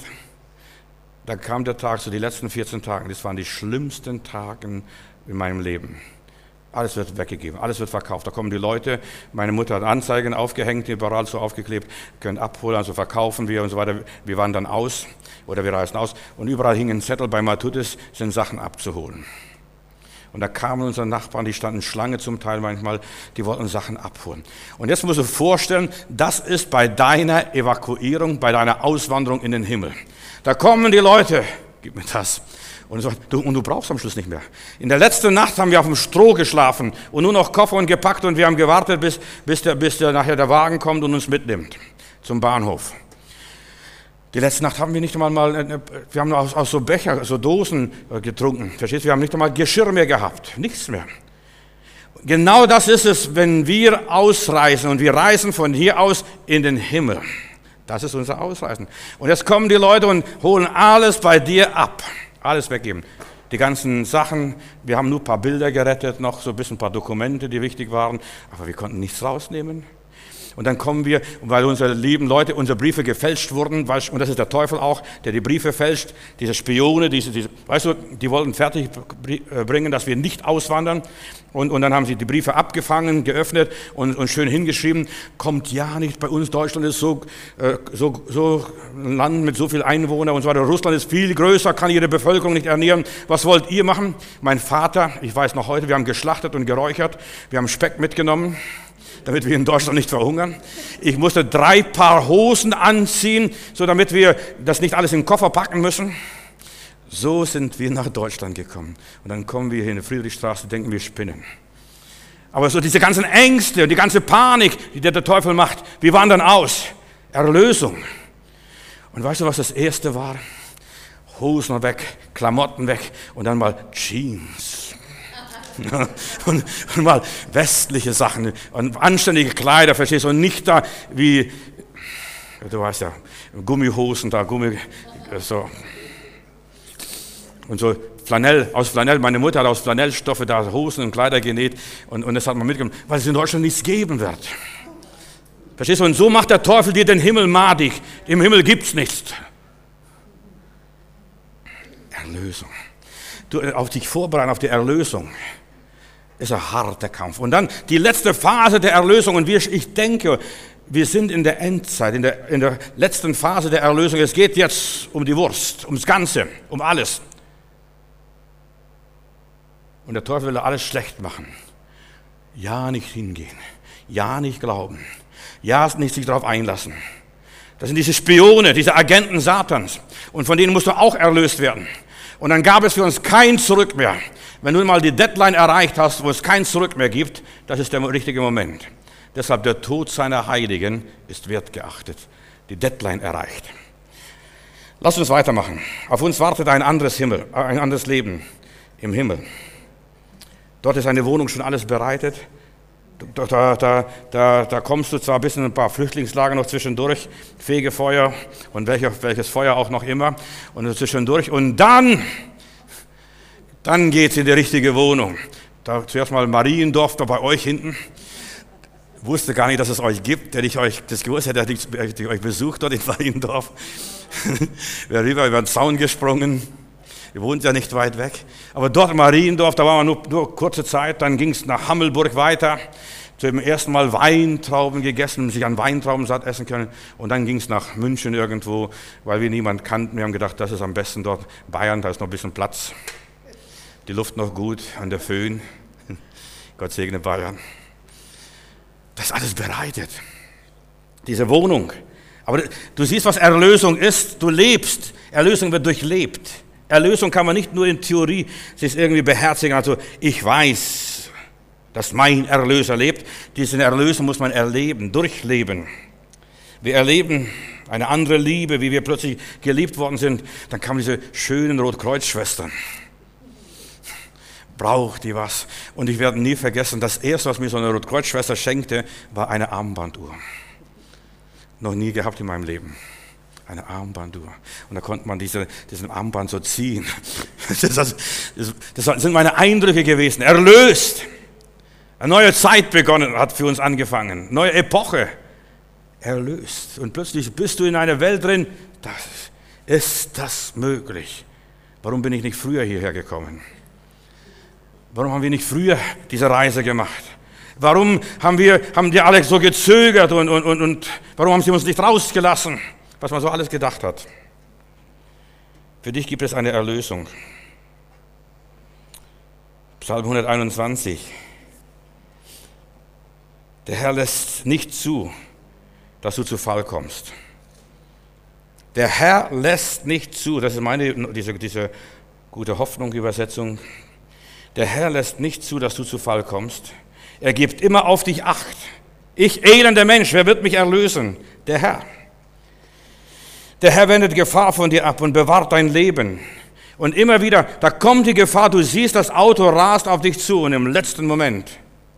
Da kam der Tag, so die letzten vierzehn Tage, das waren die schlimmsten Tage in meinem Leben. Alles wird weggegeben, alles wird verkauft. Da kommen die Leute, meine Mutter hat Anzeigen aufgehängt, überall so aufgeklebt, können abholen, also verkaufen wir und so weiter. Wir wandern aus oder wir reisen aus und überall hingen Zettel bei Matutis, sind Sachen abzuholen. Und da kamen unsere Nachbarn, die standen Schlange zum Teil manchmal, die wollten Sachen abholen. Und jetzt musst du dir vorstellen, das ist bei deiner Evakuierung, bei deiner Auswanderung in den Himmel. Da kommen die Leute, gib mir das. Und, so, du, und du brauchst am Schluss nicht mehr. In der letzten Nacht haben wir auf dem Stroh geschlafen und nur noch Koffer und gepackt und wir haben gewartet, bis, bis, der, bis der, nachher der Wagen kommt und uns mitnimmt zum Bahnhof. Die letzte Nacht haben wir nicht einmal mal, wir haben aus, aus so Becher, so Dosen getrunken. Verstehst du? Wir haben nicht einmal Geschirr mehr gehabt, nichts mehr. Genau das ist es, wenn wir ausreisen und wir reisen von hier aus in den Himmel. Das ist unser Ausreisen. Und jetzt kommen die Leute und holen alles bei dir ab. Alles weggeben. Die ganzen Sachen, wir haben nur ein paar Bilder gerettet, noch so ein bisschen ein paar Dokumente, die wichtig waren, aber wir konnten nichts rausnehmen. Und dann kommen wir, weil unsere lieben Leute, unsere Briefe gefälscht wurden, weil, und das ist der Teufel auch, der die Briefe fälscht, diese Spione, diese, diese, weißt du, die wollten fertig bringen, dass wir nicht auswandern. Und, und dann haben sie die Briefe abgefangen, geöffnet und, und schön hingeschrieben, kommt ja nicht, bei uns Deutschland ist so, äh, so, so ein Land mit so viel Einwohnern und so weiter. Russland ist viel größer, kann ihre Bevölkerung nicht ernähren. Was wollt ihr machen? Mein Vater, ich weiß noch heute, wir haben geschlachtet und geräuchert, wir haben Speck mitgenommen, damit wir in Deutschland nicht verhungern. Ich musste drei Paar Hosen anziehen, so damit wir das nicht alles in den Koffer packen müssen. So sind wir nach Deutschland gekommen. Und dann kommen wir hier in die Friedrichstraße, denken wir spinnen. Aber so diese ganzen Ängste und die ganze Panik, die der Teufel macht, wir wandern aus. Erlösung. Und weißt du, was das Erste war? Hosen weg, Klamotten weg und dann mal Jeans. und, und mal westliche Sachen und anständige Kleider, verstehst du? Und nicht da wie, du weißt ja, Gummihosen da, Gummi, so. Und so Flanell, aus Flanell, meine Mutter hat aus Flanellstoffe da Hosen und Kleider genäht und, und das hat man mitgenommen, weil es in Deutschland nichts geben wird. Verstehst du? Und so macht der Teufel dir den Himmel madig. Im Himmel gibt's nichts. Erlösung. Du, auf dich vorbereiten, auf die Erlösung, ist ein harter Kampf. Und dann die letzte Phase der Erlösung. Und wir, ich denke, wir sind in der Endzeit, in der, in der letzten Phase der Erlösung. Es geht jetzt um die Wurst, ums Ganze, um alles. Und der Teufel will alles schlecht machen. Ja, nicht hingehen. Ja, nicht glauben. Ja, nicht sich darauf einlassen. Das sind diese Spione, diese Agenten Satans. Und von denen musst du auch erlöst werden. Und dann gab es für uns kein Zurück mehr. Wenn du mal die Deadline erreicht hast, wo es kein Zurück mehr gibt, das ist der richtige Moment. Deshalb der Tod seiner Heiligen ist wertgeachtet. Die Deadline erreicht. Lass uns weitermachen. Auf uns wartet ein anderes Himmel, ein anderes Leben im Himmel. Dort ist eine Wohnung schon alles bereitet. Da, da, da, da, da kommst du zwar bis in ein paar Flüchtlingslager noch zwischendurch, Fegefeuer und welche, welches Feuer auch noch immer, und zwischendurch. Und dann, dann geht es in die richtige Wohnung. Da zuerst mal Mariendorf, da bei euch hinten. Ich wusste gar nicht, dass es euch gibt. Hätte ich euch das gewusst, hätte ich, hätte ich euch besucht dort in Mariendorf. Wäre rüber über den Zaun gesprungen. Ihr wohnt ja nicht weit weg. Aber dort in Mariendorf, da waren wir nur, nur kurze Zeit, dann ging es nach Hammelburg weiter. Zum ersten Mal Weintrauben gegessen, sich an Weintrauben satt essen können. Und dann ging es nach München irgendwo, weil wir niemanden kannten. Wir haben gedacht, das ist am besten dort. Bayern, da ist noch ein bisschen Platz. Die Luft noch gut, an der Föhn. Gott segne Bayern. Das ist alles bereitet. Diese Wohnung. Aber du siehst, was Erlösung ist. Du lebst. Erlösung wird durchlebt. Erlösung kann man nicht nur in Theorie sich irgendwie beherzigen. Also ich weiß, dass mein Erlöser lebt. Diese Erlösung muss man erleben, durchleben. Wir erleben eine andere Liebe, wie wir plötzlich geliebt worden sind. Dann kamen diese schönen Rotkreuzschwestern. Braucht die was? Und ich werde nie vergessen, das erste, was mir so eine Rotkreuzschwester schenkte, war eine Armbanduhr. Noch nie gehabt in meinem Leben. Eine Armbanduhr. Und da konnte man diese, diesen Armband so ziehen. Das, das, das sind meine Eindrücke gewesen. Erlöst. Eine neue Zeit begonnen, hat für uns angefangen. Neue Epoche. Erlöst. Und plötzlich bist du in einer Welt drin. Das, ist das möglich? Warum bin ich nicht früher hierher gekommen? Warum haben wir nicht früher diese Reise gemacht? Warum haben wir, haben die alle so gezögert und, und, und, und warum haben sie uns nicht rausgelassen? Was man so alles gedacht hat. Für dich gibt es eine Erlösung. Psalm hunderteinundzwanzig. Der Herr lässt nicht zu, dass du zu Fall kommst. Der Herr lässt nicht zu, das ist meine, diese, diese gute Hoffnung-Übersetzung. Der Herr lässt nicht zu, dass du zu Fall kommst. Er gibt immer auf dich Acht. Ich, elender Mensch, wer wird mich erlösen? Der Herr. Der Herr wendet Gefahr von dir ab und bewahrt dein Leben. Und immer wieder, da kommt die Gefahr, du siehst, das Auto rast auf dich zu und im letzten Moment.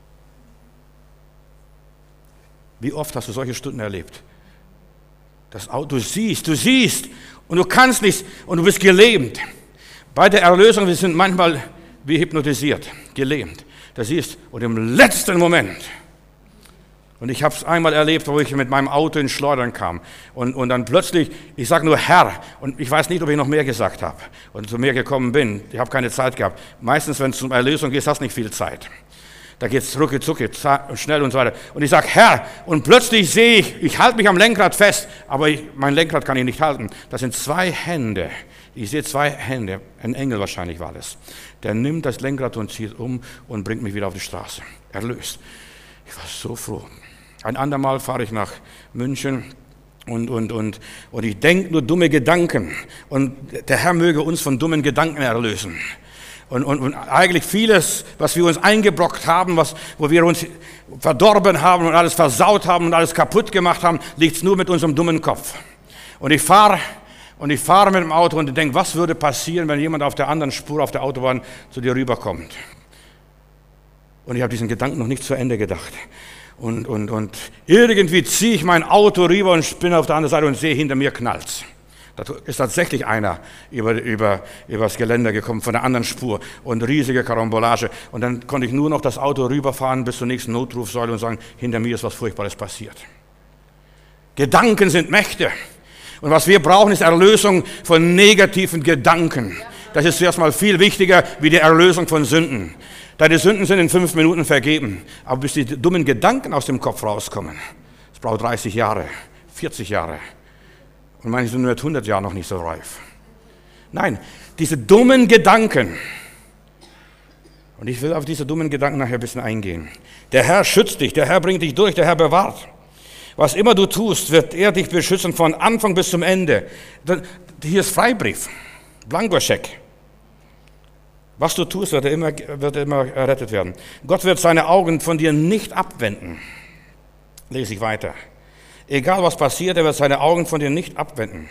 Wie oft hast du solche Stunden erlebt? Das Auto, du siehst, du siehst und du kannst nicht und du bist gelähmt. Bei der Erlösung, wir sind manchmal wie hypnotisiert, gelähmt. Da siehst und im letzten Moment. Und ich habe es einmal erlebt, wo ich mit meinem Auto ins Schleudern kam. Und, und dann plötzlich, ich sage nur Herr, und ich weiß nicht, ob ich noch mehr gesagt habe und zu mir gekommen bin. Ich habe keine Zeit gehabt. Meistens, wenn es um Erlösung geht, hast du nicht viel Zeit. Da geht es rucki zucki, schnell und so weiter. Und ich sage Herr, und plötzlich sehe ich, ich halte mich am Lenkrad fest, aber ich, mein Lenkrad kann ich nicht halten. Das sind zwei Hände. Ich sehe zwei Hände, ein Engel wahrscheinlich war das. Der nimmt das Lenkrad und zieht um und bringt mich wieder auf die Straße. Erlöst. Ich war so froh. Ein andermal fahre ich nach München und, und, und, und ich denke nur dumme Gedanken. Und der Herr möge uns von dummen Gedanken erlösen. Und, und, und eigentlich vieles, was wir uns eingebrockt haben, was, wo wir uns verdorben haben und alles versaut haben und alles kaputt gemacht haben, liegt nur mit unserem dummen Kopf. Und ich fahre Und ich fahre mit dem Auto und denke, was würde passieren, wenn jemand auf der anderen Spur auf der Autobahn zu dir rüberkommt? Und ich habe diesen Gedanken noch nicht zu Ende gedacht. Und, und, und irgendwie ziehe ich mein Auto rüber und bin auf der anderen Seite und sehe, hinter mir knallt's. Da ist tatsächlich einer über, über, über das Geländer gekommen, von der anderen Spur. Und riesige Karambolage. Und dann konnte ich nur noch das Auto rüberfahren bis zur nächsten Notrufsäule und sagen, hinter mir ist was Furchtbares passiert. Gedanken sind Mächte. Und was wir brauchen, ist Erlösung von negativen Gedanken. Das ist zuerst mal viel wichtiger wie die Erlösung von Sünden. Deine Sünden sind in fünf Minuten vergeben. Aber bis die dummen Gedanken aus dem Kopf rauskommen, das braucht dreißig Jahre, vierzig Jahre. Und manche sind nur mit hundert Jahren noch nicht so reif. Nein, diese dummen Gedanken. Und ich will auf diese dummen Gedanken nachher ein bisschen eingehen. Der Herr schützt dich, der Herr bringt dich durch, der Herr bewahrt. Was immer du tust, wird er dich beschützen von Anfang bis zum Ende. Hier ist Freibrief, Blankoscheck. Was du tust, wird er immer, wird er immer errettet werden. Gott wird seine Augen von dir nicht abwenden. Lese ich weiter. Egal was passiert, er wird seine Augen von dir nicht abwenden.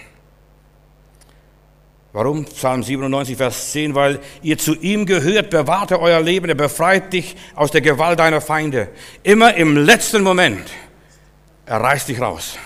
Warum? Psalm siebenundneunzig, Vers zehn, weil ihr zu ihm gehört, bewahrt er euer Leben, er befreit dich aus der Gewalt deiner Feinde. Immer im letzten Moment. Er reißt dich raus.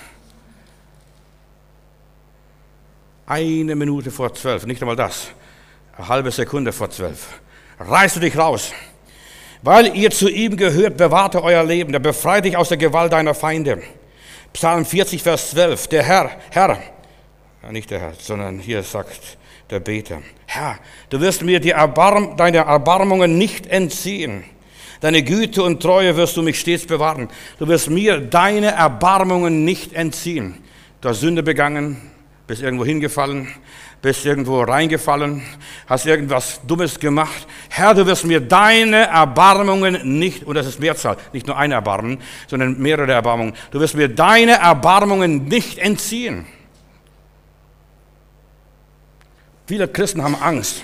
Eine Minute vor zwölf, nicht einmal das. Eine halbe Sekunde vor zwölf. Reißt du dich raus. Weil ihr zu ihm gehört, bewahrt er euer Leben. Er befreit dich aus der Gewalt deiner Feinde. Psalm vierzig, Vers zwölf. Der Herr, Herr, nicht der Herr, sondern hier sagt der Beter. Herr, du wirst mir die Erbarm, deine Erbarmungen nicht entziehen. Deine Güte und Treue wirst du mich stets bewahren. Du wirst mir deine Erbarmungen nicht entziehen. Du hast Sünde begangen, bist irgendwo hingefallen, bist irgendwo reingefallen, hast irgendwas Dummes gemacht. Herr, du wirst mir deine Erbarmungen nicht, und das ist Mehrzahl, nicht nur eine Erbarmung, sondern mehrere Erbarmungen. Du wirst mir deine Erbarmungen nicht entziehen. Viele Christen haben Angst.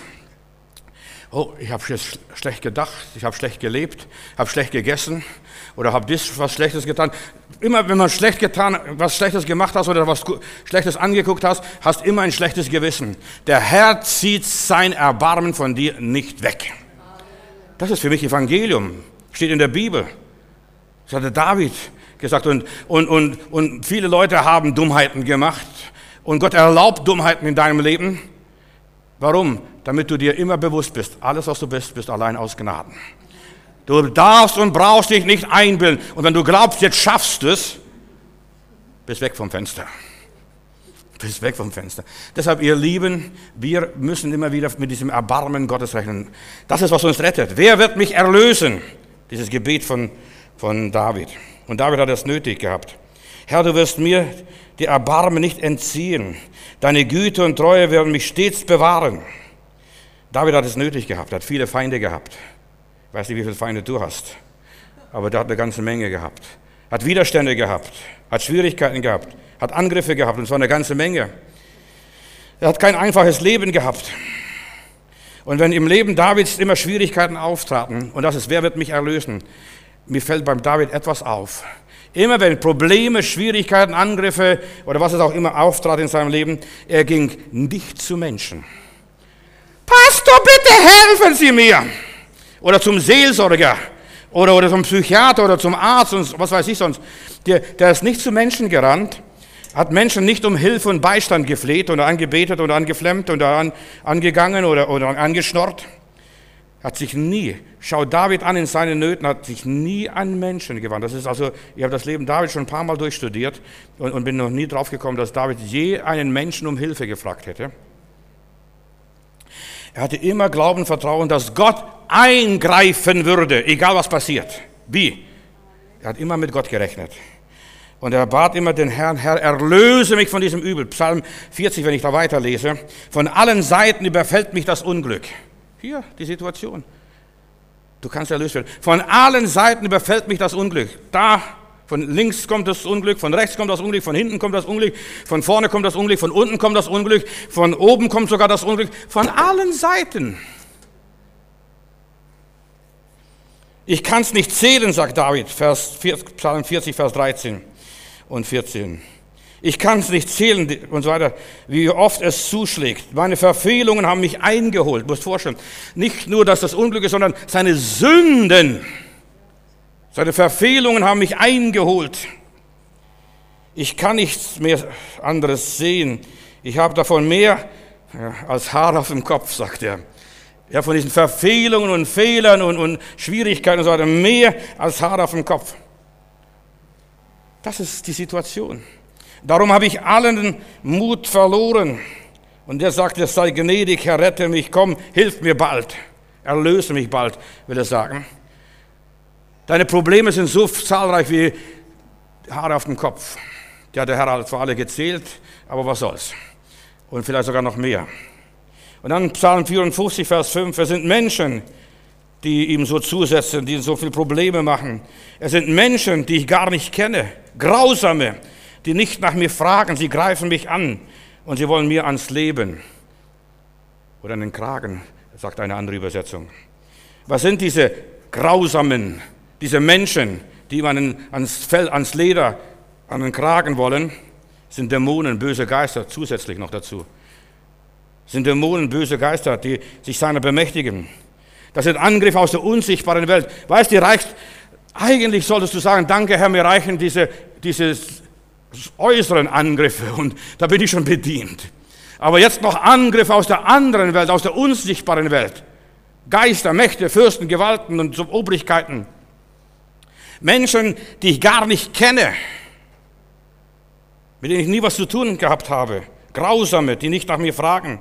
Oh, ich habe jetzt schlecht gedacht, ich habe schlecht gelebt, habe schlecht gegessen oder habe das was Schlechtes getan. Immer wenn man schlecht getan, was Schlechtes gemacht hast oder was Schlechtes angeguckt hast, hast immer ein schlechtes Gewissen. Der Herr zieht sein Erbarmen von dir nicht weg. Das ist für mich Evangelium, steht in der Bibel. Das hatte David gesagt und, und, und, und viele Leute haben Dummheiten gemacht und Gott erlaubt Dummheiten in deinem Leben. Warum? Damit du dir immer bewusst bist, alles was du bist, bist allein aus Gnaden. Du darfst und brauchst dich nicht einbilden. Und wenn du glaubst, jetzt schaffst du es, bist weg vom Fenster. Bist weg vom Fenster. Deshalb, ihr Lieben, wir müssen immer wieder mit diesem Erbarmen Gottes rechnen. Das ist, was uns rettet. Wer wird mich erlösen? Dieses Gebet von, von David. Und David hat es nötig gehabt. Herr, du wirst mir die Erbarmen nicht entziehen. Deine Güte und Treue werden mich stets bewahren. David hat es nötig gehabt, hat viele Feinde gehabt. Ich weiß nicht, wie viele Feinde du hast, aber der hat eine ganze Menge gehabt. Hat Widerstände gehabt, hat Schwierigkeiten gehabt, hat Angriffe gehabt, und zwar eine ganze Menge. Er hat kein einfaches Leben gehabt. Und wenn im Leben Davids immer Schwierigkeiten auftraten, und das ist, wer wird mich erlösen? Mir fällt beim David etwas auf. Immer wenn Probleme, Schwierigkeiten, Angriffe oder was es auch immer auftrat in seinem Leben, er ging nicht zu Menschen. Pastor, bitte helfen Sie mir. Oder zum Seelsorger oder, oder zum Psychiater oder zum Arzt und was weiß ich sonst. Der, der ist nicht zu Menschen gerannt, hat Menschen nicht um Hilfe und Beistand gefleht oder angebetet oder angeflemmt oder an, angegangen oder, oder angeschnorrt. Hat sich nie, schau David an in seinen Nöten, hat sich nie an Menschen gewandt. Das ist also, ich habe das Leben David schon ein paar Mal durchstudiert und, und bin noch nie drauf gekommen, dass David je einen Menschen um Hilfe gefragt hätte. Er hatte immer Glauben und Vertrauen, dass Gott eingreifen würde, egal was passiert. Wie? Er hat immer mit Gott gerechnet. Und er bat immer den Herrn, Herr, erlöse mich von diesem Übel. Psalm vierzig, wenn ich da weiterlese. Von allen Seiten überfällt mich das Unglück. Hier, die Situation. Du kannst erlöst werden. Von allen Seiten überfällt mich das Unglück. Da, von links kommt das Unglück, von rechts kommt das Unglück, von hinten kommt das Unglück, von vorne kommt das Unglück, von unten kommt das Unglück, von oben kommt sogar das Unglück. Von allen Seiten. Ich kann es nicht zählen, sagt David, Vers vier, Psalm vierzig, Vers dreizehn und vierzehn. Ich kann es nicht zählen und so weiter, wie oft es zuschlägt. Meine Verfehlungen haben mich eingeholt. Du musst vorstellen, nicht nur, dass das Unglück ist, sondern seine Sünden, seine Verfehlungen haben mich eingeholt. Ich kann nichts mehr anderes sehen. Ich habe davon mehr als Haar auf dem Kopf, sagt er. Ja, von diesen Verfehlungen und Fehlern und, und Schwierigkeiten und so weiter, mehr als Haar auf dem Kopf. Das ist die Situation. Darum habe ich allen Mut verloren. Und der sagt, es sei gnädig, Herr, rette mich, komm, hilf mir bald. Erlöse mich bald, will er sagen. Deine Probleme sind so zahlreich wie Haare auf dem Kopf. Die hat der Herr zwar alle gezählt, aber was soll's. Und vielleicht sogar noch mehr. Und dann Psalm vierundfünfzig, Vers fünf. Es sind Menschen, die ihm so zusetzen, die so viele Probleme machen. Es sind Menschen, die ich gar nicht kenne. Grausame, die nicht nach mir fragen. Sie greifen mich an und sie wollen mir ans Leben. Oder an den Kragen, sagt eine andere Übersetzung. Was sind diese Grausamen, diese Menschen, die man ans Fell, ans Leder, an den Kragen wollen? Sind Dämonen, böse Geister, zusätzlich noch dazu. Sind Dämonen, böse Geister, die sich seiner bemächtigen. Das sind Angriffe aus der unsichtbaren Welt. Weißt du, reicht, eigentlich solltest du sagen, danke Herr, mir reichen diese, diese äußeren Angriffe und da bin ich schon bedient. Aber jetzt noch Angriffe aus der anderen Welt, aus der unsichtbaren Welt. Geister, Mächte, Fürsten, Gewalten und so Obrigkeiten. Menschen, die ich gar nicht kenne, mit denen ich nie was zu tun gehabt habe. Grausame, die nicht nach mir fragen.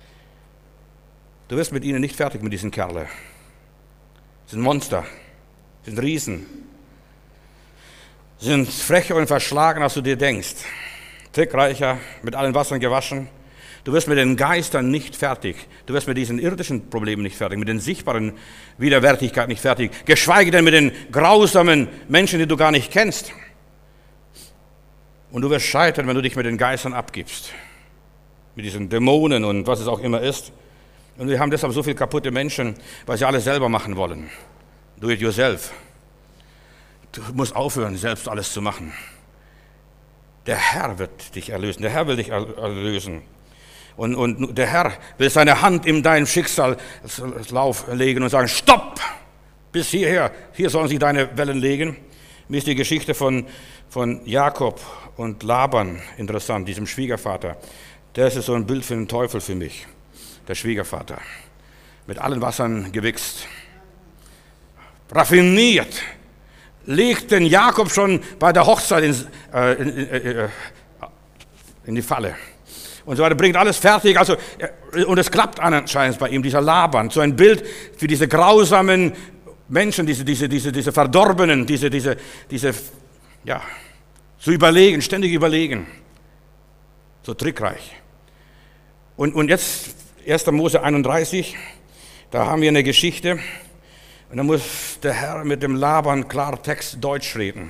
Du wirst mit ihnen nicht fertig, mit diesen Kerlen. Sie sind Monster, sie sind Riesen. Sie sind frecher und verschlagen, als du dir denkst. Trickreicher, mit allen Wassern gewaschen. Du wirst mit den Geistern nicht fertig. Du wirst mit diesen irdischen Problemen nicht fertig, mit den sichtbaren Widerwärtigkeiten nicht fertig. Geschweige denn mit den grausamen Menschen, die du gar nicht kennst. Und du wirst scheitern, wenn du dich mit den Geistern abgibst. Mit diesen Dämonen und was es auch immer ist. Und wir haben deshalb so viele kaputte Menschen, weil sie alles selber machen wollen. Do it yourself. Du musst aufhören, selbst alles zu machen. Der Herr wird dich erlösen. Der Herr will dich erlösen. Und, und der Herr will seine Hand in deinen Schicksalslauf legen und sagen, stopp! Bis hierher. Hier sollen sich deine Wellen legen. Mir ist die Geschichte von, von Jakob und Laban interessant, diesem Schwiegervater. Das ist so ein Bild für den Teufel für mich. Der Schwiegervater. Mit allen Wassern gewichst. Raffiniert. Legt den Jakob schon bei der Hochzeit in, äh, in, äh, in die Falle. Und so weiter, bringt alles fertig. Also, und es klappt anscheinend bei ihm, dieser Laban. So ein Bild für diese grausamen Menschen, diese, diese, diese, diese Verdorbenen, diese, diese, diese, ja, so überlegen, ständig überlegen. So trickreich. Und, und jetzt, erster Mose einunddreißig, da haben wir eine Geschichte. Und da muss der Herr mit dem Laban Klartext Deutsch reden.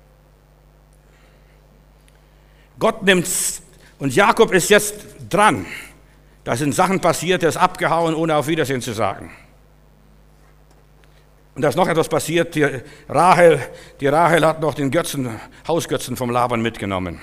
Gott nimmt's, und Jakob ist jetzt dran. Da sind Sachen passiert, er ist abgehauen, ohne auf Wiedersehen zu sagen. Und da ist noch etwas passiert, die Rahel, die Rahel hat noch den Götzen, Hausgötzen vom Laban mitgenommen.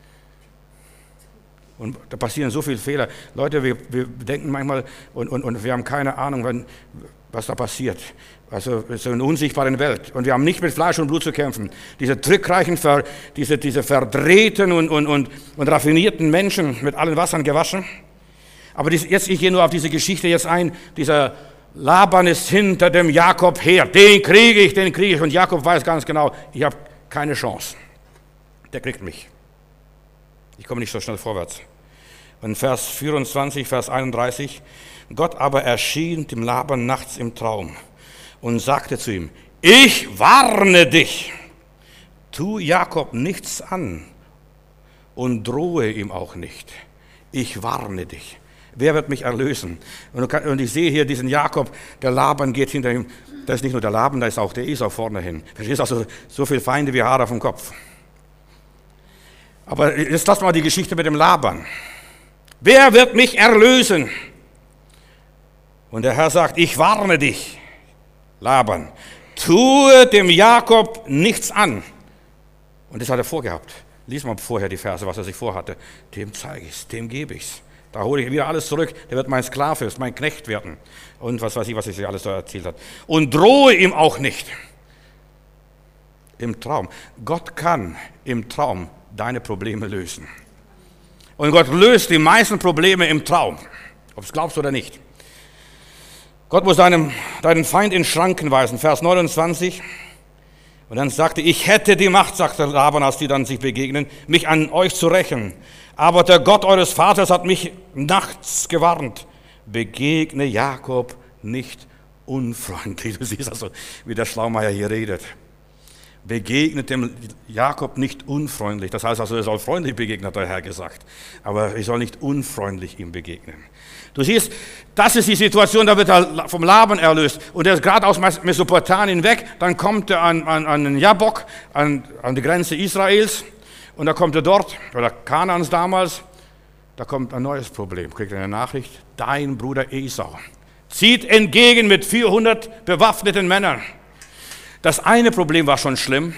Und da passieren so viele Fehler. Leute, wir, wir denken manchmal, und, und, und wir haben keine Ahnung, wenn, was da passiert. Also es ist eine unsichtbare Welt. Und wir haben nicht mit Fleisch und Blut zu kämpfen. Diese trickreichen, diese, diese verdrehten und, und, und, und raffinierten Menschen mit allen Wassern gewaschen. Aber dies, jetzt, ich gehe nur auf diese Geschichte jetzt ein. Dieser Laban ist hinter dem Jakob her. Den kriege ich, den kriege ich. Und Jakob weiß ganz genau, ich habe keine Chance. Der kriegt mich. Ich komme nicht so schnell vorwärts. Und Vers vierundzwanzig, Vers einunddreißig. Gott aber erschien dem Laban nachts im Traum und sagte zu ihm, ich warne dich, tu Jakob nichts an und drohe ihm auch nicht. Ich warne dich. Wer wird mich erlösen? Und ich sehe hier diesen Jakob, der Laban geht hinter ihm. Da ist nicht nur der Laban, da ist auch der Esau vorne hin. Verstehst du, also so viele Feinde wie Haare auf dem Kopf. Aber jetzt lass mal die Geschichte mit dem Laban. Wer wird mich erlösen? Und der Herr sagt, ich warne dich, Laban, tue dem Jakob nichts an. Und das hat er vorgehabt. Lies mal vorher die Verse, was er sich vorhatte. Dem zeige ich es, dem gebe ich es. Da hole ich wieder alles zurück. Der wird mein Sklave, ist mein Knecht werden. Und was weiß ich, was er sich alles so erzählt hat. Und drohe ihm auch nicht. Im Traum. Gott kann im Traum deine Probleme lösen. Und Gott löst die meisten Probleme im Traum. Ob es glaubst oder nicht. Gott muss deinem, deinen Feind in Schranken weisen. Vers neunundzwanzig. Und dann sagte, ich hätte die Macht, sagte Laban, als die dann sich begegnen, mich an euch zu rächen. Aber der Gott eures Vaters hat mich nachts gewarnt. Begegne Jakob nicht unfreundlich. Du siehst also, wie der Schlaumeier hier redet. Begegnet dem Jakob nicht unfreundlich. Das heißt also, er soll freundlich begegnen, hat der Herr gesagt. Aber ich soll nicht unfreundlich ihm begegnen. Du siehst, das ist die Situation, da wird er vom Laban erlöst. Und er ist gerade aus Mesopotamien weg. Dann kommt er an, an, an den Jabok, an, an die Grenze Israels. Und da kommt er dort, oder Kanaans damals, da kommt ein neues Problem. Kriegt er eine Nachricht, dein Bruder Esau zieht entgegen mit vierhundert bewaffneten Männern. Das eine Problem war schon schlimm.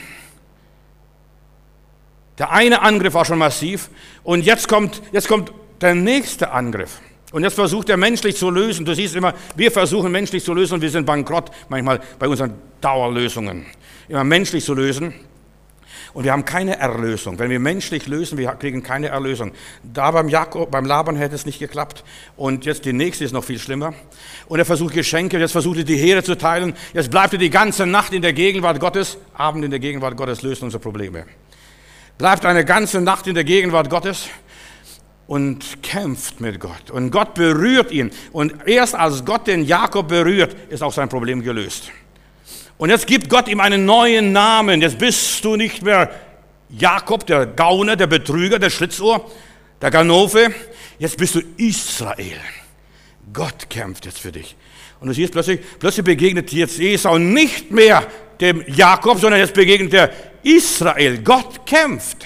Der eine Angriff war schon massiv. Und jetzt kommt, jetzt kommt der nächste Angriff. Und jetzt versucht er menschlich zu lösen. Du siehst immer, wir versuchen menschlich zu lösen und wir sind bankrott manchmal bei unseren Dauerlösungen. Immer menschlich zu lösen. Und wir haben keine Erlösung. Wenn wir menschlich lösen, wir kriegen keine Erlösung. Da beim Jakob, beim Laban hätte es nicht geklappt. Und jetzt die nächste ist noch viel schlimmer. Und er versucht Geschenke, jetzt versucht er die Heere zu teilen. Jetzt bleibt er die ganze Nacht in der Gegenwart Gottes. Abend in der Gegenwart Gottes löst unsere Probleme. Bleibt eine ganze Nacht in der Gegenwart Gottes und kämpft mit Gott. Und Gott berührt ihn. Und erst als Gott den Jakob berührt, ist auch sein Problem gelöst. Und jetzt gibt Gott ihm einen neuen Namen. Jetzt bist du nicht mehr Jakob, der Gauner, der Betrüger, der Schlitzohr, der Ganove. Jetzt bist du Israel. Gott kämpft jetzt für dich. Und du siehst plötzlich, plötzlich begegnet jetzt Esau nicht mehr dem Jakob, sondern jetzt begegnet er Israel. Gott kämpft.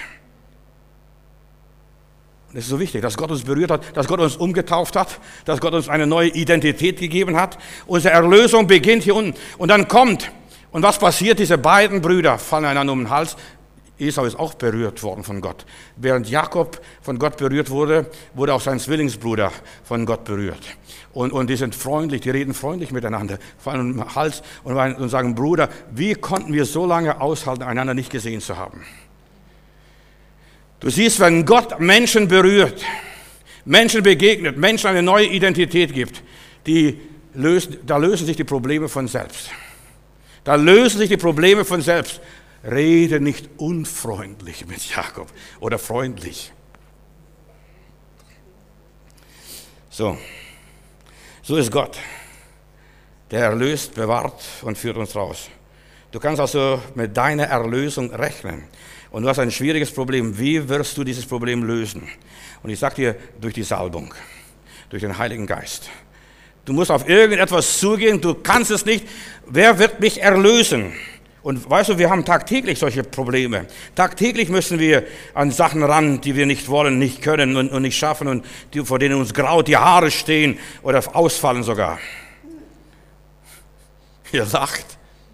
Und es ist so wichtig, dass Gott uns berührt hat, dass Gott uns umgetauft hat, dass Gott uns eine neue Identität gegeben hat. Unsere Erlösung beginnt hier unten. Und dann kommt, und was passiert? Diese beiden Brüder fallen einander um den Hals. Esau ist auch berührt worden von Gott. Während Jakob von Gott berührt wurde, wurde auch sein Zwillingsbruder von Gott berührt. Und, und die sind freundlich, die reden freundlich miteinander, fallen um den Hals und, und sagen, Bruder, wie konnten wir so lange aushalten, einander nicht gesehen zu haben? Du siehst, wenn Gott Menschen berührt, Menschen begegnet, Menschen eine neue Identität gibt, die lösen, da lösen sich die Probleme von selbst. Da lösen sich die Probleme von selbst. Rede nicht unfreundlich mit Jakob oder freundlich. So, so ist Gott. Der erlöst, bewahrt und führt uns raus. Du kannst also mit deiner Erlösung rechnen. Und du hast ein schwieriges Problem. Wie wirst du dieses Problem lösen? Und ich sage dir, durch die Salbung, durch den Heiligen Geist. Du musst auf irgendetwas zugehen, du kannst es nicht. Wer wird mich erlösen? Und weißt du, wir haben tagtäglich solche Probleme. Tagtäglich müssen wir an Sachen ran, die wir nicht wollen, nicht können und, und nicht schaffen und die, vor denen uns graut die Haare stehen oder ausfallen sogar. Ihr lacht.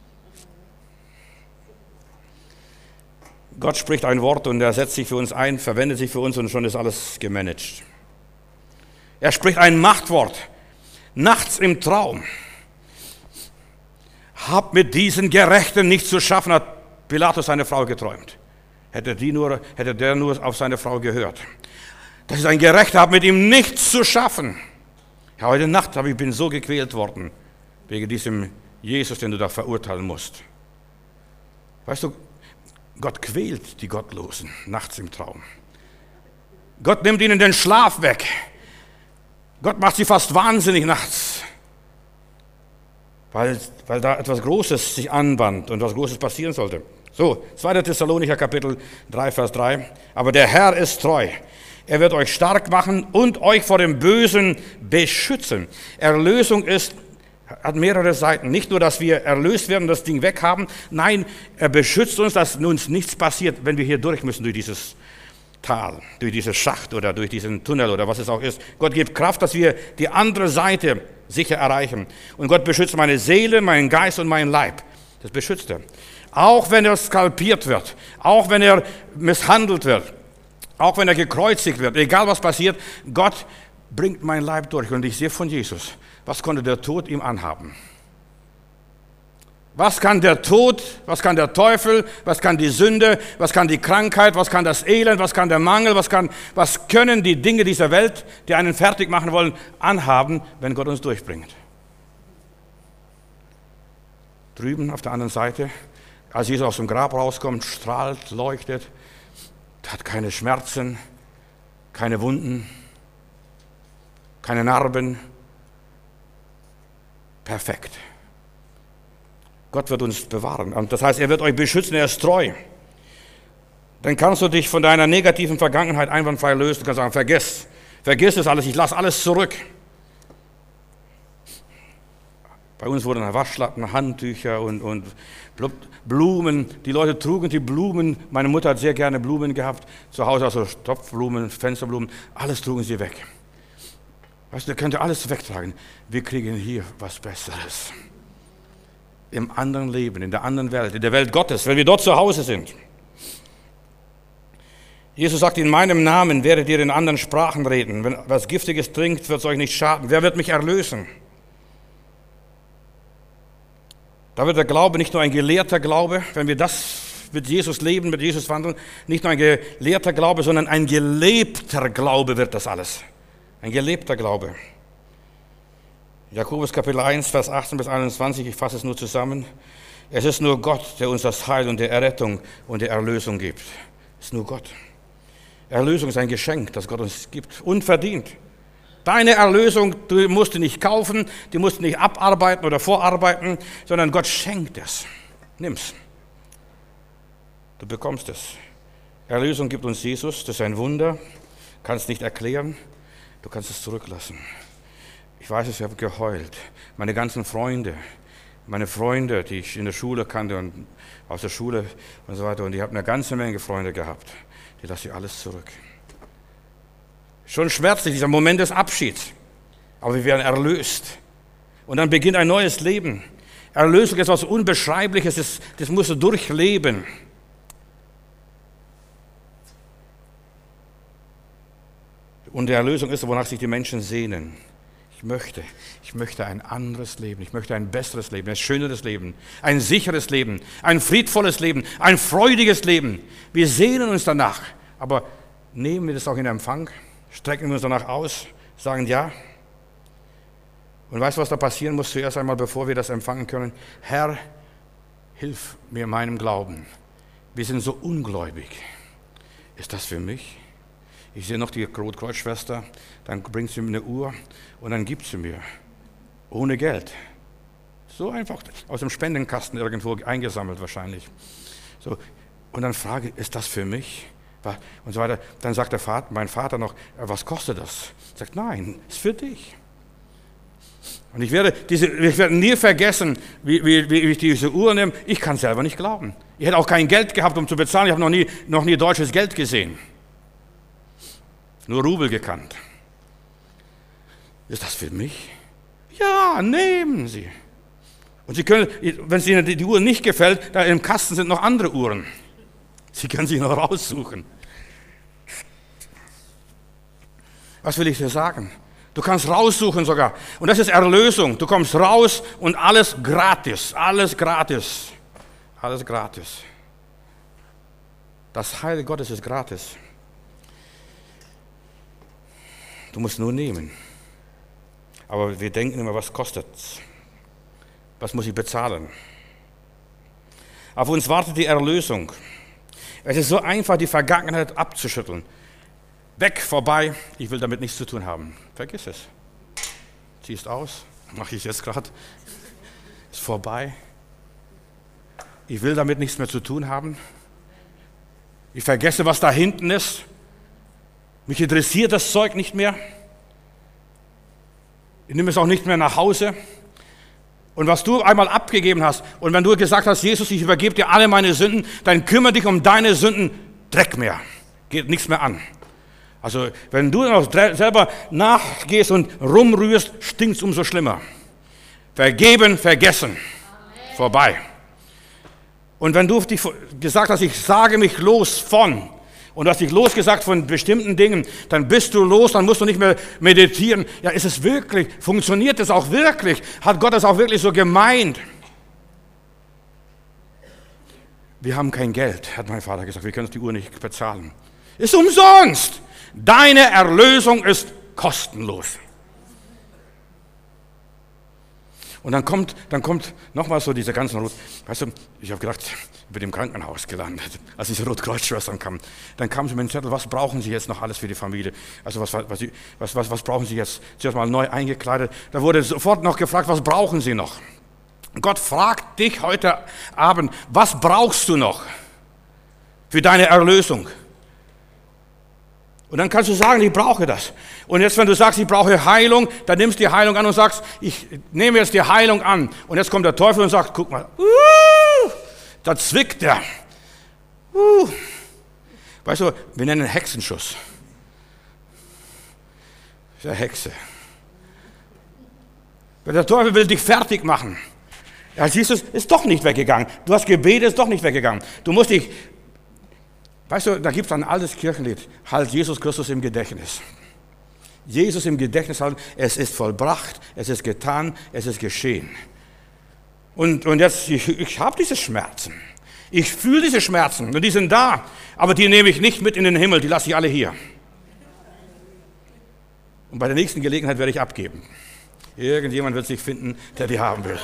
Gott spricht ein Wort und er setzt sich für uns ein, verwendet sich für uns und schon ist alles gemanagt. Er spricht ein Machtwort. Nachts im Traum. Hab mit diesen Gerechten nichts zu schaffen, hat Pilatus seine Frau geträumt. Hätte, die nur, hätte der nur auf seine Frau gehört. Das ist ein Gerechter, hab mit ihm nichts zu schaffen. Ja, heute Nacht ich bin so gequält worden, wegen diesem Jesus, den du da verurteilen musst. Weißt du, Gott quält die Gottlosen nachts im Traum. Gott nimmt ihnen den Schlaf weg. Gott macht sie fast wahnsinnig nachts, weil, weil da etwas Großes sich anbahnt und etwas Großes passieren sollte. So, zweiter Thessalonicher Kapitel drei, Vers drei. Aber der Herr ist treu. Er wird euch stark machen und euch vor dem Bösen beschützen. Erlösung ist, hat mehrere Seiten. Nicht nur, dass wir erlöst werden, das Ding weghaben. Nein, er beschützt uns, dass uns nichts passiert, wenn wir hier durch müssen, durch dieses Tal, durch diese Schacht oder durch diesen Tunnel oder was es auch ist. Gott gibt Kraft, dass wir die andere Seite sicher erreichen. Und Gott beschützt meine Seele, meinen Geist und meinen Leib. Das beschützt er. auch wenn er skalpiert wird, auch wenn er misshandelt wird, auch wenn er gekreuzigt wird, egal was passiert, Gott bringt mein Leib durch. Und ich sehe von Jesus, was konnte der Tod ihm anhaben? Was kann der Tod, was kann der Teufel, was kann die Sünde, was kann die Krankheit, was kann das Elend, was kann der Mangel, was, kann, was können die Dinge dieser Welt, die einen fertig machen wollen, anhaben, wenn Gott uns durchbringt? Drüben auf der anderen Seite, als Jesus aus dem Grab rauskommt, strahlt, leuchtet, hat keine Schmerzen, keine Wunden, keine Narben. Perfekt. Gott wird uns bewahren. Und das heißt, er wird euch beschützen, er ist treu. Dann kannst du dich von deiner negativen Vergangenheit einwandfrei lösen. Du kannst sagen, vergiss, vergiss es alles, ich lasse alles zurück. Bei uns wurden Waschlappen, Handtücher und, und Blumen. Die Leute trugen die Blumen. Meine Mutter hat sehr gerne Blumen gehabt. Zu Hause also Topfblumen, Fensterblumen. Alles trugen sie weg. Weißt du, ihr könnt alles wegtragen. Wir kriegen hier was Besseres. Im anderen Leben, in der anderen Welt, in der Welt Gottes, wenn wir dort zu Hause sind. Jesus sagt, in meinem Namen werdet ihr in anderen Sprachen reden. Wenn was Giftiges trinkt, wird es euch nicht schaden. Wer wird mich erlösen? Da wird der Glaube nicht nur ein gelehrter Glaube, wenn wir das mit Jesus leben, mit Jesus wandeln, nicht nur ein gelehrter Glaube, sondern ein gelebter Glaube wird das alles. Ein gelebter Glaube. Jakobus Kapitel eins, Vers achtzehn bis einundzwanzig, ich fasse es nur zusammen. Es ist nur Gott, der uns das Heil und die Errettung und die Erlösung gibt. Es ist nur Gott. Erlösung ist ein Geschenk, das Gott uns gibt, unverdient. Deine Erlösung, du musst die nicht kaufen, die musst du nicht abarbeiten oder vorarbeiten, sondern Gott schenkt es. Nimm's. Du bekommst es. Erlösung gibt uns Jesus, das ist ein Wunder, kannst nicht erklären, du kannst es zurücklassen. Ich weiß es, ich habe geheult. Meine ganzen Freunde, meine Freunde, die ich in der Schule kannte und aus der Schule und so weiter, und ich habe eine ganze Menge Freunde gehabt, die lasse ich alles zurück. Schon schmerzlich, dieser Moment des Abschieds, aber wir werden erlöst. Und dann beginnt ein neues Leben. Erlösung ist etwas Unbeschreibliches, das, das musst du durchleben. Und die Erlösung ist, wonach sich die Menschen sehnen. Ich möchte, ich möchte ein anderes Leben, ich möchte ein besseres Leben, ein schöneres Leben, ein sicheres Leben, ein friedvolles Leben, ein freudiges Leben. Wir sehnen uns danach, aber nehmen wir das auch in Empfang, strecken wir uns danach aus, sagen ja. Und weißt du, was da passieren muss zuerst einmal, bevor wir das empfangen können? Herr, hilf mir meinem Glauben. Wir sind so ungläubig. Ist das für mich? Ich sehe noch die Rotkreuzschwester, dann bringt sie mir eine Uhr und dann gibt sie mir, ohne Geld. So einfach aus dem Spendenkasten irgendwo eingesammelt wahrscheinlich. So, und dann frage ich, ist das für mich? Und so weiter. Dann sagt der Vater, mein Vater noch, was kostet das? Ich sage, nein, ist für dich. Und ich werde, diese, ich werde nie vergessen, wie, wie, wie ich diese Uhr nehme. Ich kann selber nicht glauben. Ich hätte auch kein Geld gehabt, um zu bezahlen. Ich habe noch nie, noch nie deutsches Geld gesehen. Nur Rubel gekannt. Ist das für mich? Ja, nehmen Sie. Und Sie können, wenn Ihnen die Uhr nicht gefällt, da im Kasten sind noch andere Uhren. Sie können sich noch raussuchen. Was will ich dir sagen? Du kannst raussuchen sogar. Und das ist Erlösung. Du kommst raus und alles gratis. Alles gratis. Alles gratis. Das Heil Gottes ist gratis. Du musst nur nehmen. Aber wir denken immer, was kostet es? Was muss ich bezahlen? Auf uns wartet die Erlösung. Es ist so einfach, die Vergangenheit abzuschütteln. Weg, vorbei, ich will damit nichts zu tun haben. Vergiss es. Ziehst aus, mache ich jetzt gerade. Ist vorbei. Ich will damit nichts mehr zu tun haben. Ich vergesse, was da hinten ist. Mich interessiert das Zeug nicht mehr. Ich nehme es auch nicht mehr nach Hause. Und was du einmal abgegeben hast, und wenn du gesagt hast, Jesus, ich übergebe dir alle meine Sünden, dann kümmere dich um deine Sünden, Dreck mehr. Geht nichts mehr an. Also wenn du noch selber nachgehst und rumrührst, stinkt es umso schlimmer. Vergeben, vergessen. Amen. Vorbei. Und wenn du dich gesagt hast, ich sage mich los von, und du hast dich losgesagt von bestimmten Dingen, dann bist du los, dann musst du nicht mehr meditieren. Ja, ist es wirklich? Funktioniert es auch wirklich? Hat Gott das auch wirklich so gemeint? Wir haben kein Geld, hat mein Vater gesagt, wir können uns die Uhr nicht bezahlen. Ist umsonst. Deine Erlösung ist kostenlos. Und dann kommt, dann kommt nochmal so diese ganzen Rot, weißt du, ich habe gedacht, ich bin im Krankenhaus gelandet, als diese Rotkreuzschwestern kamen. Dann kamen sie mit dem Zettel, was brauchen Sie jetzt noch alles für die Familie? Also was, was, was, was, was brauchen Sie jetzt? Zuerst mal neu eingekleidet. Da wurde sofort noch gefragt, was brauchen Sie noch? Gott fragt dich heute Abend, was brauchst du noch für deine Erlösung? Und dann kannst du sagen, ich brauche das. Und jetzt, wenn du sagst, ich brauche Heilung, dann nimmst du die Heilung an und sagst, ich nehme jetzt die Heilung an. Und jetzt kommt der Teufel und sagt, guck mal, uh, da zwickt er. Uh. Weißt du, wir nennen Hexenschuss. Das ist eine Hexe. Wenn der Teufel will dich fertig machen, ja, siehst du, ist doch nicht weggegangen. Du hast gebetet, ist doch nicht weggegangen. Du musst dich... Weißt du, da gibt es ein altes Kirchenlied, halt Jesus Christus im Gedächtnis. Jesus im Gedächtnis halten, es ist vollbracht, es ist getan, es ist geschehen. Und, und jetzt, ich, ich habe diese Schmerzen. Ich fühle diese Schmerzen und die sind da, aber die nehme ich nicht mit in den Himmel, die lasse ich alle hier. Und bei der nächsten Gelegenheit werde ich abgeben. Irgendjemand wird sich finden, der die haben will.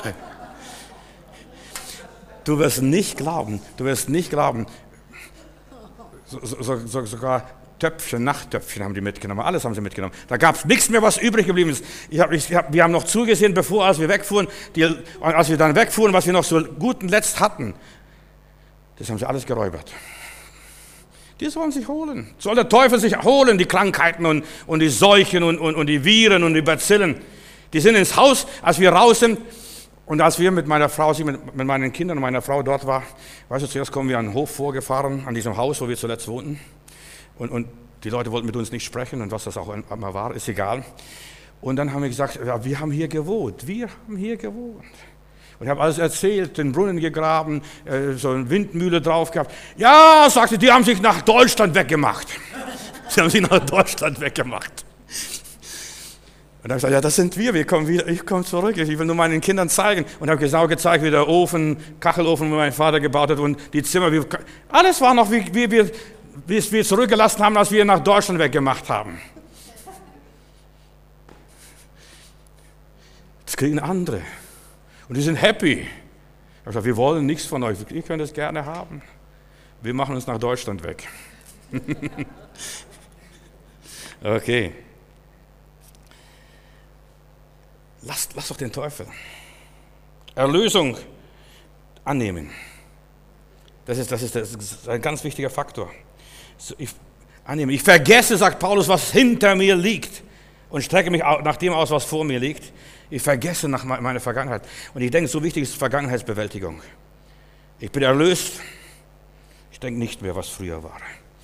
Du wirst nicht glauben, du wirst nicht glauben, So, so, so, sogar Töpfchen, Nachttöpfchen haben die mitgenommen, alles haben sie mitgenommen. Da gab es nichts mehr, was übrig geblieben ist. Ich hab, ich hab, wir haben noch zugesehen, bevor, als wir wegfuhren, die, als wir dann wegfuhren, was wir noch so guten Letzt hatten, das haben sie alles geräubert. Die sollen sich holen. Soll der Teufel sich holen, die Krankheiten und, und die Seuchen und, und, und die Viren und die Bazillen. Die sind ins Haus, als wir raus sind. Und als wir mit meiner Frau, sie mit, mit meinen Kindern und meiner Frau dort war, weißt du, zuerst kommen wir an den Hof vorgefahren, an diesem Haus, wo wir zuletzt wohnten. Und, und die Leute wollten mit uns nicht sprechen und was das auch immer war, ist egal. Und dann haben wir gesagt, ja, wir haben hier gewohnt, wir haben hier gewohnt. Und ich habe alles erzählt, den Brunnen gegraben, äh, so eine Windmühle drauf gehabt. Ja, sagte, die haben sich nach Deutschland weggemacht. Sie haben sich nach Deutschland weggemacht. Und dann habe ich gesagt, ja, das sind wir, wir kommen wieder, ich komme zurück, ich will nur meinen Kindern zeigen. Und habe genau gezeigt, wie der Ofen, Kachelofen, den mein Vater gebaut hat und die Zimmer, wie, alles war noch, wie, wie, wie, wie es wir zurückgelassen haben, als wir nach Deutschland weggemacht haben. Das kriegen andere. Und die sind happy. Ich habe gesagt, wir wollen nichts von euch, ihr könnt es gerne haben. Wir machen uns nach Deutschland weg. Okay. Lass, lass doch den Teufel. Erlösung annehmen. Das ist, das ist, das ist ein ganz wichtiger Faktor. Ich, annehmen. Ich vergesse, sagt Paulus, was hinter mir liegt und strecke mich nach dem aus, was vor mir liegt. Ich vergesse nach meiner Vergangenheit. Und ich denke, so wichtig ist Vergangenheitsbewältigung. Ich bin erlöst. Ich denke nicht mehr, was früher war.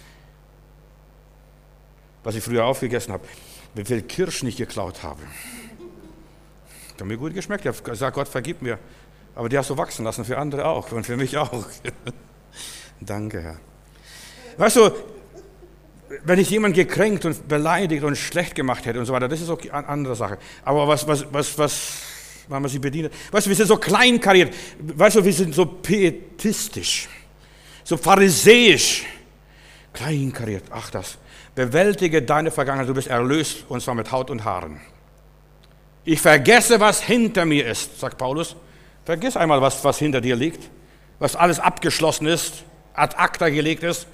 Was ich früher aufgegessen habe. Wie viel Kirschen ich geklaut habe. Die haben mir gut geschmeckt. Ich habe gesagt, Gott, vergib mir. Aber die hast du wachsen lassen, für andere auch und für mich auch. Danke, Herr. Weißt du, wenn ich jemanden gekränkt und beleidigt und schlecht gemacht hätte und so weiter, das ist auch eine andere Sache. Aber was, was, was, was, wenn man sie bedient, weißt du, wir sind so kleinkariert. Weißt du, wir sind so pietistisch, so pharisäisch. Kleinkariert, ach das. Bewältige deine Vergangenheit, du bist erlöst und zwar mit Haut und Haaren. Ich vergesse, was hinter mir ist, sagt Paulus. Vergiss einmal, was, was hinter dir liegt, was alles abgeschlossen ist, ad acta gelegt ist.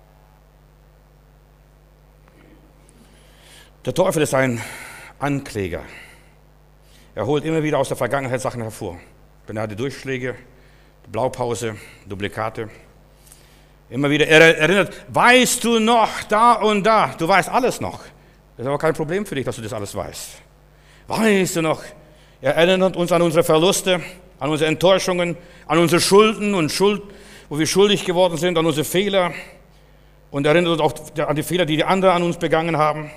Der Teufel ist ein Ankläger. Er holt immer wieder aus der Vergangenheit Sachen hervor. Wenn er die Durchschläge, die Blaupause, Duplikate. Immer wieder, er erinnert, weißt du noch da und da, du weißt alles noch. Das ist aber kein Problem für dich, dass du das alles weißt. Weißt du noch, er erinnert uns an unsere Verluste, an unsere Enttäuschungen, an unsere Schulden und Schuld, wo wir schuldig geworden sind, an unsere Fehler und erinnert uns auch an die Fehler, die die anderen an uns begangen haben.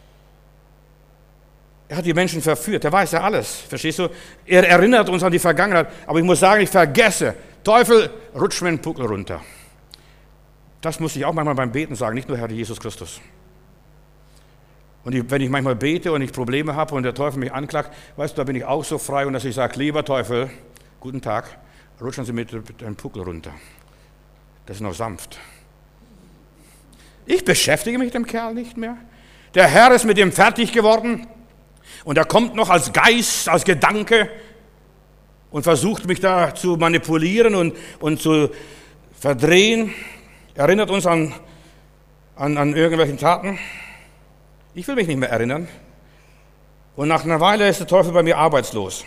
Er hat die Menschen verführt, er weiß ja alles, verstehst du? Er erinnert uns an die Vergangenheit, aber ich muss sagen, ich vergesse Teufel, rutsch mir den Buckel runter. Das muss ich auch manchmal beim Beten sagen, nicht nur Herr Jesus Christus. Und ich, wenn ich manchmal bete und ich Probleme habe und der Teufel mich anklagt, weißt du, da bin ich auch so frei und dass ich sage, lieber Teufel, guten Tag, rutschen Sie mir den Buckel runter. Das ist noch sanft. Ich beschäftige mich mit dem Kerl nicht mehr. Der Herr ist mit ihm fertig geworden und er kommt noch als Geist, als Gedanke und versucht mich da zu manipulieren und, und zu verdrehen. Erinnert uns an, an, an irgendwelche Taten. Ich will mich nicht mehr erinnern. Und nach einer Weile ist der Teufel bei mir arbeitslos.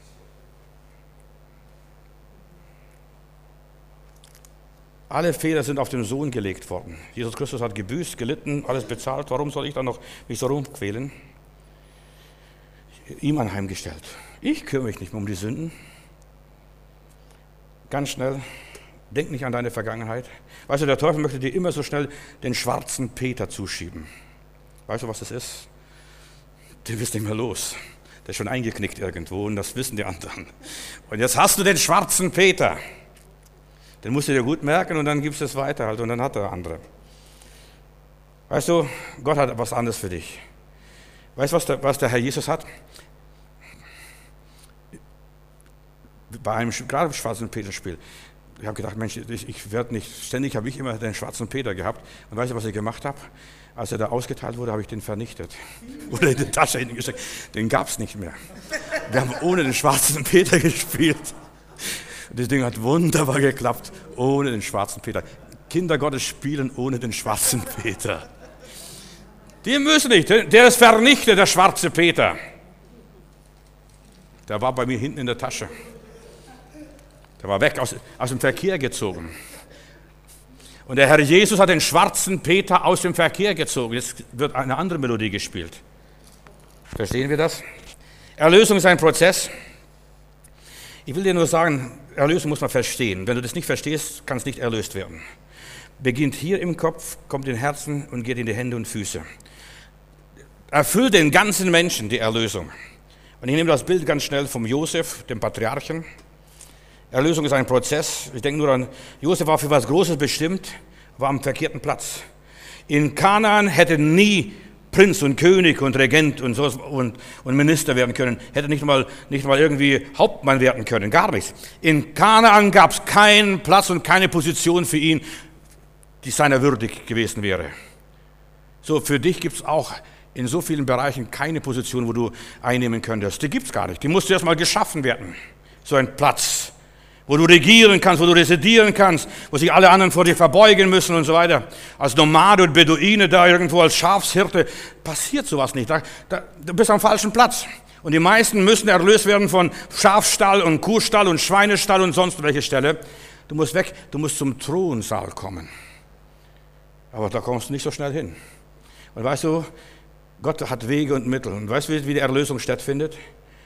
Alle Fehler sind auf den Sohn gelegt worden. Jesus Christus hat gebüßt, gelitten, alles bezahlt. Warum soll ich dann noch mich so rumquälen? Ihm anheimgestellt. Ich kümmere mich nicht mehr um die Sünden. Ganz schnell, denk nicht an deine Vergangenheit. Weißt du, der Teufel möchte dir immer so schnell den schwarzen Peter zuschieben. Weißt du, was das ist? Du bist nicht mehr los. Der ist schon eingeknickt irgendwo und das wissen die anderen. Und jetzt hast du den schwarzen Peter. Den musst du dir gut merken und dann gibst du es weiter halt und dann hat der andere. Weißt du, Gott hat was anderes für dich. Weißt du, was der, was der Herr Jesus hat? Bei einem, gerade im schwarzen Peter-Spiel, ich habe gedacht, Mensch, ich, ich werde nicht, ständig habe ich immer den schwarzen Peter gehabt. Und weißt du, was ich gemacht habe? Als er da ausgeteilt wurde, habe ich den vernichtet. Oder in die Tasche hingesteckt. Den gab es nicht mehr. Wir haben ohne den schwarzen Peter gespielt. Das Ding hat wunderbar geklappt, ohne den schwarzen Peter. Kinder Gottes spielen ohne den schwarzen Peter. Die müssen nicht, der ist vernichtet, der schwarze Peter. Der war bei mir hinten in der Tasche. Der war weg, aus, aus dem Verkehr gezogen. Und der Herr Jesus hat den schwarzen Peter aus dem Verkehr gezogen. Jetzt wird eine andere Melodie gespielt. Verstehen wir das? Erlösung ist ein Prozess. Ich will dir nur sagen, Erlösung muss man verstehen. Wenn du das nicht verstehst, kann es nicht erlöst werden. Beginnt hier im Kopf, kommt in den Herzen und geht in die Hände und Füße. Erfüllt den ganzen Menschen die Erlösung. Und ich nehme das Bild ganz schnell vom Josef, dem Patriarchen. Erlösung ist ein Prozess. Ich denke nur an, Josef war für was Großes bestimmt, war am verkehrten Platz. In Kanaan hätte nie Prinz und König und Regent und, so und, und Minister werden können, hätte nicht mal, nicht mal irgendwie Hauptmann werden können, gar nichts. In Kanaan gab es keinen Platz und keine Position für ihn, die seiner würdig gewesen wäre. So, für dich gibt es auch in so vielen Bereichen keine Position, wo du einnehmen könntest. Die gibt es gar nicht. Die musste erst mal geschaffen werden. So ein Platz, wo du regieren kannst, wo du residieren kannst, wo sich alle anderen vor dir verbeugen müssen und so weiter. Als Nomade und Beduine da irgendwo als Schafshirte passiert sowas nicht. Da, da, du bist am falschen Platz. Und die meisten müssen erlöst werden von Schafstall und Kuhstall und Schweinestall und sonst welche Stelle. Du musst weg, du musst zum Thronsaal kommen. Aber da kommst du nicht so schnell hin. Und weißt du, Gott hat Wege und Mittel. Und weißt du, wie die Erlösung stattfindet?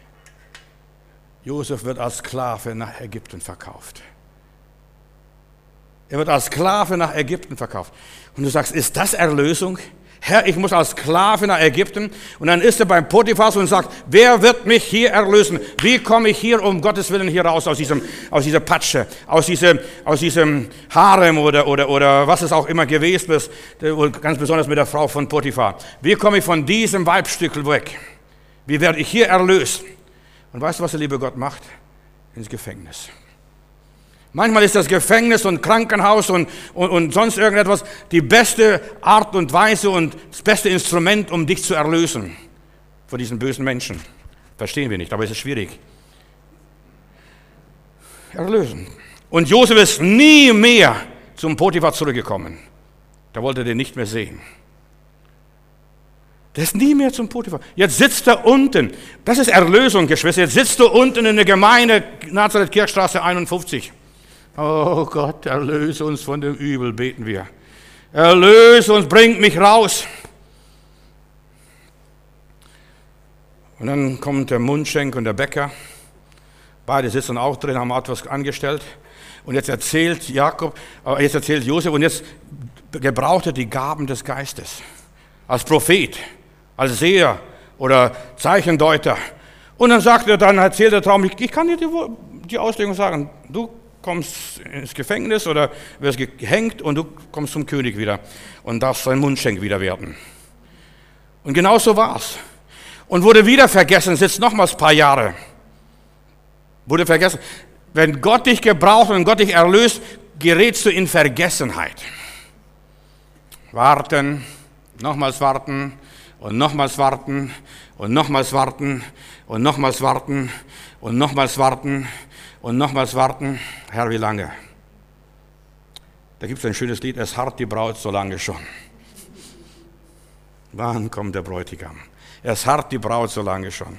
Josef wird als Sklave nach Ägypten verkauft. Er wird als Sklave nach Ägypten verkauft. Und du sagst, ist das Erlösung? Herr, ich muss als Sklave nach Ägypten. Und dann ist er beim Potiphar und sagt, wer wird mich hier erlösen? Wie komme ich hier um Gottes Willen hier raus aus diesem, aus dieser Patsche, aus diesem, aus diesem Harem oder, oder, oder was es auch immer gewesen ist, ganz besonders mit der Frau von Potiphar. Wie komme ich von diesem Weibstückel weg? Wie werde ich hier erlöst? Und weißt du, was der liebe Gott macht? Ins Gefängnis. Manchmal ist das Gefängnis und Krankenhaus und, und, und sonst irgendetwas die beste Art und Weise und das beste Instrument, um dich zu erlösen von diesen bösen Menschen. Verstehen wir nicht, aber es ist schwierig. Erlösen. Und Josef ist nie mehr zum Potiphar zurückgekommen. Da wollte er den nicht mehr sehen. Der ist nie mehr zum Potiphar. Jetzt sitzt er unten. Das ist Erlösung, Geschwister. Jetzt sitzt du unten in der Gemeinde Nazareth-Kirchstraße einundfünfzig. Oh Gott, erlöse uns von dem Übel, beten wir. Erlöse uns, bringt mich raus. Und dann kommt der Mundschenk und der Bäcker. Beide sitzen auch drin, haben etwas angestellt. Und jetzt erzählt Jakob, äh, jetzt erzählt Josef und jetzt gebraucht er die Gaben des Geistes. Als Prophet, als Seher oder Zeichendeuter. Und dann sagt er, dann erzählt der Traum, ich, ich kann dir die, die Auslegung sagen, du kommst ins Gefängnis oder wirst gehängt und du kommst zum König wieder und darfst sein Mundschenk wieder werden. Und genau so war's. Und wurde wieder vergessen, sitzt nochmals ein paar Jahre. Wurde vergessen. Wenn Gott dich gebraucht und Gott dich erlöst, gerätst du in Vergessenheit. Warten, nochmals warten und nochmals warten und nochmals warten und nochmals warten und nochmals warten und nochmals warten. Herr, wie lange? Da gibt es ein schönes Lied, es harrt die Braut so lange schon. Wann kommt der Bräutigam? Es harrt die Braut so lange schon.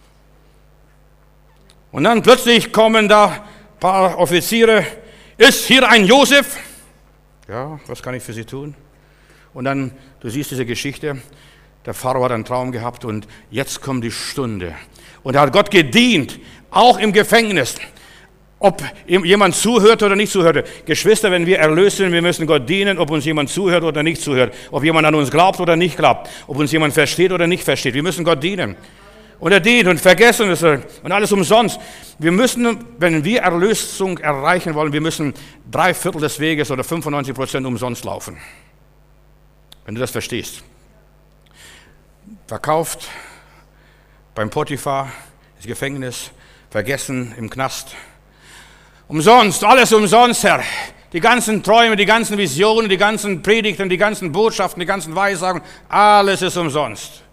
Und dann plötzlich kommen da ein paar Offiziere. Ist hier ein Josef? Ja, was kann ich für Sie tun? Und dann, du siehst diese Geschichte, der Pharao hat einen Traum gehabt und jetzt kommt die Stunde. Und er hat Gott gedient, auch im Gefängnis. Ob ihm jemand zuhört oder nicht zuhört. Geschwister, wenn wir erlöst sind, wir müssen Gott dienen, ob uns jemand zuhört oder nicht zuhört. Ob jemand an uns glaubt oder nicht glaubt. Ob uns jemand versteht oder nicht versteht. Wir müssen Gott dienen. Und er dient und vergessen ist er und alles umsonst. Wir müssen, wenn wir Erlösung erreichen wollen, wir müssen drei Viertel des Weges oder fünfundneunzig Prozent umsonst laufen. Wenn du das verstehst. Verkauft beim Potiphar, ins Gefängnis, vergessen im Knast. Umsonst, alles umsonst, Herr. Die ganzen Träume, die ganzen Visionen, die ganzen Predigten, die ganzen Botschaften, die ganzen Weissagungen, alles ist umsonst.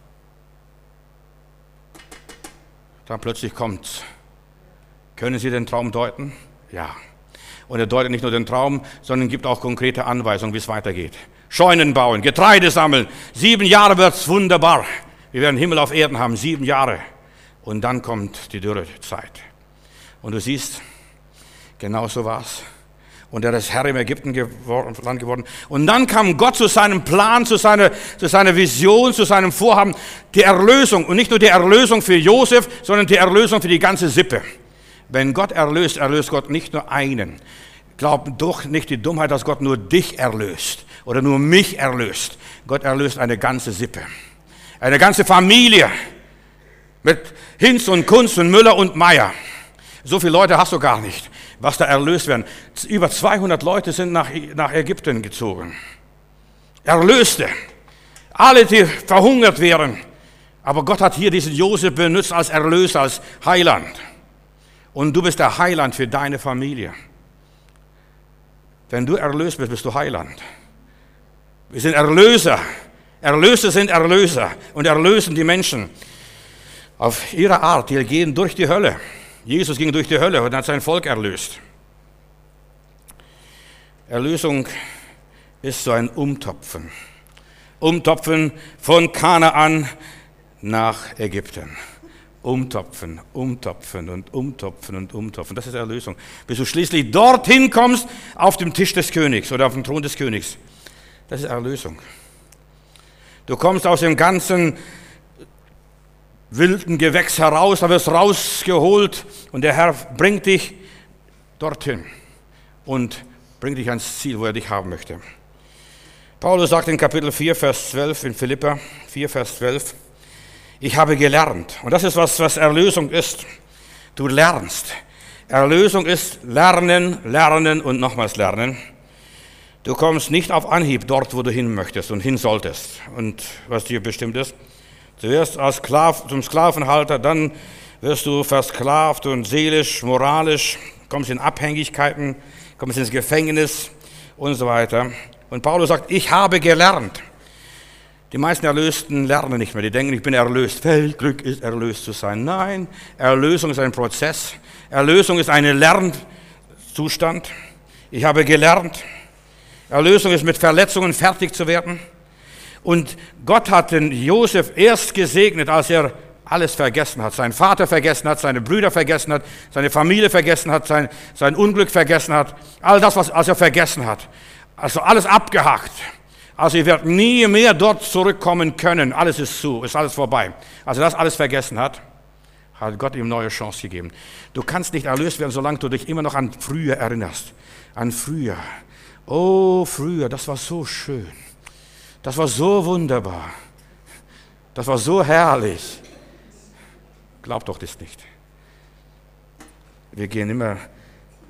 Dann plötzlich kommt's. Können Sie den Traum deuten? Ja. Und er deutet nicht nur den Traum, sondern gibt auch konkrete Anweisungen, wie es weitergeht. Scheunen bauen, Getreide sammeln. Sieben Jahre wird's wunderbar. Wir werden Himmel auf Erden haben, sieben Jahre. Und dann kommt die Dürrezeit. Und du siehst, genau so war's. Und er ist Herr im Ägyptenland geworden. Und dann kam Gott zu seinem Plan, zu seiner, zu seiner Vision, zu seinem Vorhaben, die Erlösung. Und nicht nur die Erlösung für Josef, sondern die Erlösung für die ganze Sippe. Wenn Gott erlöst, erlöst Gott nicht nur einen. Glaub doch nicht die Dummheit, dass Gott nur dich erlöst oder nur mich erlöst. Gott erlöst eine ganze Sippe. Eine ganze Familie mit Hinz und Kunz und Müller und Meier. So viele Leute hast du gar nicht, was da erlöst werden. Über zweihundert Leute sind nach, nach Ägypten gezogen. Erlöste. Alle, die verhungert wären. Aber Gott hat hier diesen Josef benutzt als Erlöser, als Heiland. Und du bist der Heiland für deine Familie. Wenn du erlöst bist, bist du Heiland. Wir sind Erlöser. Erlöser sind Erlöser und erlösen die Menschen auf ihre Art. Die gehen durch die Hölle. Jesus ging durch die Hölle und hat sein Volk erlöst. Erlösung ist so ein Umtopfen. Umtopfen von Kanaan nach Ägypten. Umtopfen, umtopfen und umtopfen und umtopfen. Das ist Erlösung. Bis du schließlich dorthin kommst, auf dem Tisch des Königs oder auf dem Thron des Königs. Das ist Erlösung. Du kommst aus dem ganzen wilden Gewächs heraus, da wirst rausgeholt und der Herr bringt dich dorthin und bringt dich ans Ziel, wo er dich haben möchte. Paulus sagt in Kapitel vier, Vers zwölf, in Philipper vier, Vers zwölf, ich habe gelernt. Und das ist, was, was Erlösung ist. Du lernst. Erlösung ist lernen, lernen und nochmals lernen. Du kommst nicht auf Anhieb dort, wo du hin möchtest und hin solltest und was dir bestimmt ist. Zuerst als Sklav, zum Sklavenhalter, dann wirst du versklavt und seelisch, moralisch, kommst in Abhängigkeiten, kommst ins Gefängnis und so weiter. Und Paulus sagt, ich habe gelernt. Die meisten Erlösten lernen nicht mehr. Die denken, ich bin erlöst. Weltglück ist, erlöst zu sein. Nein, Erlösung ist ein Prozess. Erlösung ist ein Lernzustand. Ich habe gelernt. Erlösung ist mit Verletzungen fertig zu werden. Und Gott hat den Josef erst gesegnet, als er alles vergessen hat. Seinen Vater vergessen hat, seine Brüder vergessen hat, seine Familie vergessen hat, sein, sein Unglück vergessen hat. All das, was als er vergessen hat. Also alles abgehakt. Also ihr werdet nie mehr dort zurückkommen können. Alles ist zu, ist alles vorbei. Also das alles vergessen hat, hat Gott ihm neue Chance gegeben. Du kannst nicht erlöst werden, solange du dich immer noch an früher erinnerst. An früher. Oh, früher, das war so schön. Das war so wunderbar. Das war so herrlich. Glaub doch das nicht. Wir gehen immer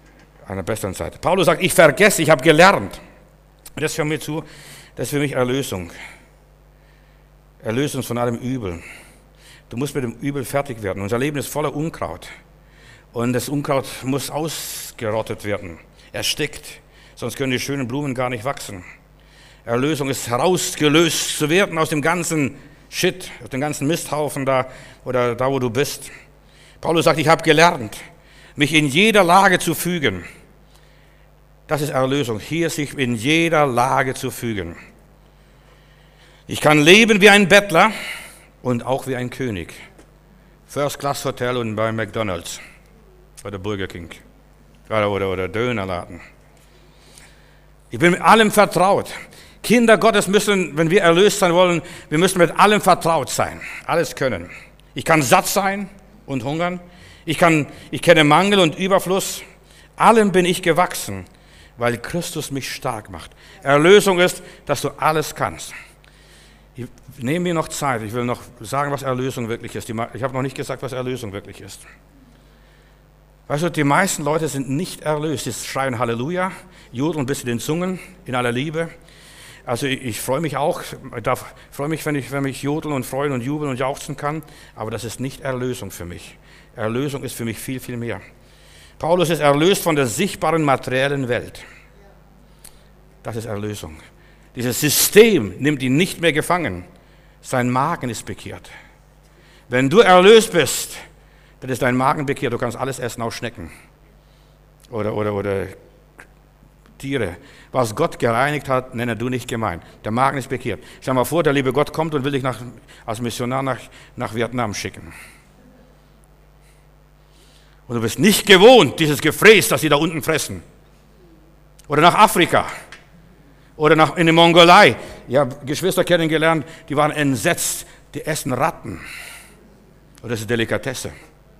einer besseren Zeit. Paulus sagt, ich vergesse, ich habe gelernt. Und das hört mir zu, das ist für mich Erlösung. Erlösung von allem Übel. Du musst mit dem Übel fertig werden. Unser Leben ist voller Unkraut. Und das Unkraut muss ausgerottet werden, erstickt. Sonst können die schönen Blumen gar nicht wachsen. Erlösung ist herausgelöst zu werden aus dem ganzen Shit, aus dem ganzen Misthaufen da oder da, wo du bist. Paulus sagt, ich habe gelernt, mich in jeder Lage zu fügen. Das ist Erlösung, hier sich in jeder Lage zu fügen. Ich kann leben wie ein Bettler und auch wie ein König. First-Class-Hotel und bei McDonald's oder Burger King oder, oder, oder Dönerladen. Ich bin mit allem vertraut. Kinder Gottes müssen, wenn wir erlöst sein wollen, wir müssen mit allem vertraut sein, alles können. Ich kann satt sein und hungern. Ich, kann, ich kenne Mangel und Überfluss. Allem bin ich gewachsen, weil Christus mich stark macht. Erlösung ist, dass du alles kannst. Ich nehme mir noch Zeit, ich will noch sagen, was Erlösung wirklich ist. Ich habe noch nicht gesagt, was Erlösung wirklich ist. Weißt du, die meisten Leute sind nicht erlöst. Sie schreien Halleluja, jodeln bis in den Zungen, in aller Liebe. Also ich, ich freue mich auch, ich darf, freue mich, wenn ich, wenn ich jodeln und freuen und jubeln und jauchzen kann, aber das ist nicht Erlösung für mich. Erlösung ist für mich viel, viel mehr. Paulus ist erlöst von der sichtbaren materiellen Welt. Das ist Erlösung. Dieses System nimmt ihn nicht mehr gefangen. Sein Magen ist bekehrt. Wenn du erlöst bist, dann ist dein Magen bekehrt. Du kannst alles essen, auch Schnecken oder, oder, oder Tiere. Was Gott gereinigt hat, nenne du nicht gemein. Der Magen ist bekehrt. Stell dir mal vor, der liebe Gott kommt und will dich nach, als Missionar nach, nach Vietnam schicken. Und du bist nicht gewohnt, dieses Gefräß, das sie da unten fressen. Oder nach Afrika. Oder nach, in der Mongolei. Ich habe Geschwister kennengelernt, die waren entsetzt. Die essen Ratten. Und das ist Delikatesse.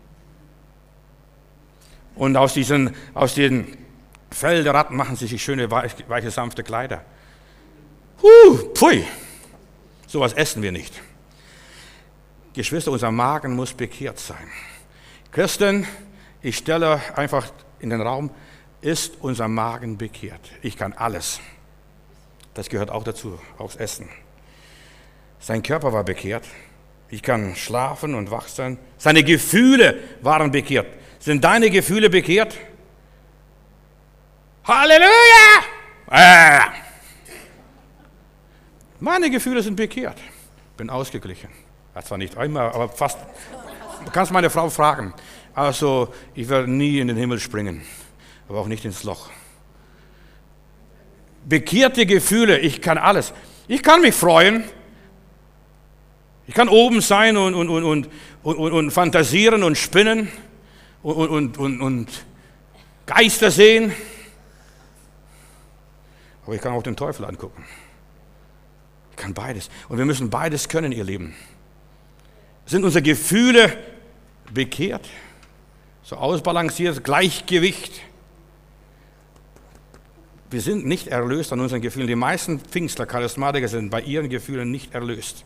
Und aus diesen, aus den Fell der Ratten machen sie sich schöne, weiche, sanfte Kleider. Huh, pfui. Sowas essen wir nicht. Geschwister, unser Magen muss bekehrt sein. Christen, ich stelle einfach in den Raum, ist unser Magen bekehrt? Ich kann alles. Das gehört auch dazu, aufs Essen. Sein Körper war bekehrt. Ich kann schlafen und wach sein. Seine Gefühle waren bekehrt. Sind deine Gefühle bekehrt? Halleluja! Äh. Meine Gefühle sind bekehrt. Bin ausgeglichen. Das zwar nicht einmal, aber fast. Du kannst meine Frau fragen. Also, ich werde nie in den Himmel springen, aber auch nicht ins Loch. Bekehrte Gefühle, ich kann alles. Ich kann mich freuen. Ich kann oben sein und, und, und, und, und, und fantasieren und spinnen und, und, und, und Geister sehen. Aber ich kann auch den Teufel angucken. Ich kann beides. Und wir müssen beides können, ihr Lieben. Sind unsere Gefühle bekehrt? So ausbalanciert, Gleichgewicht? Wir sind nicht erlöst an unseren Gefühlen. Die meisten Pfingstler, Charismatiker sind bei ihren Gefühlen nicht erlöst.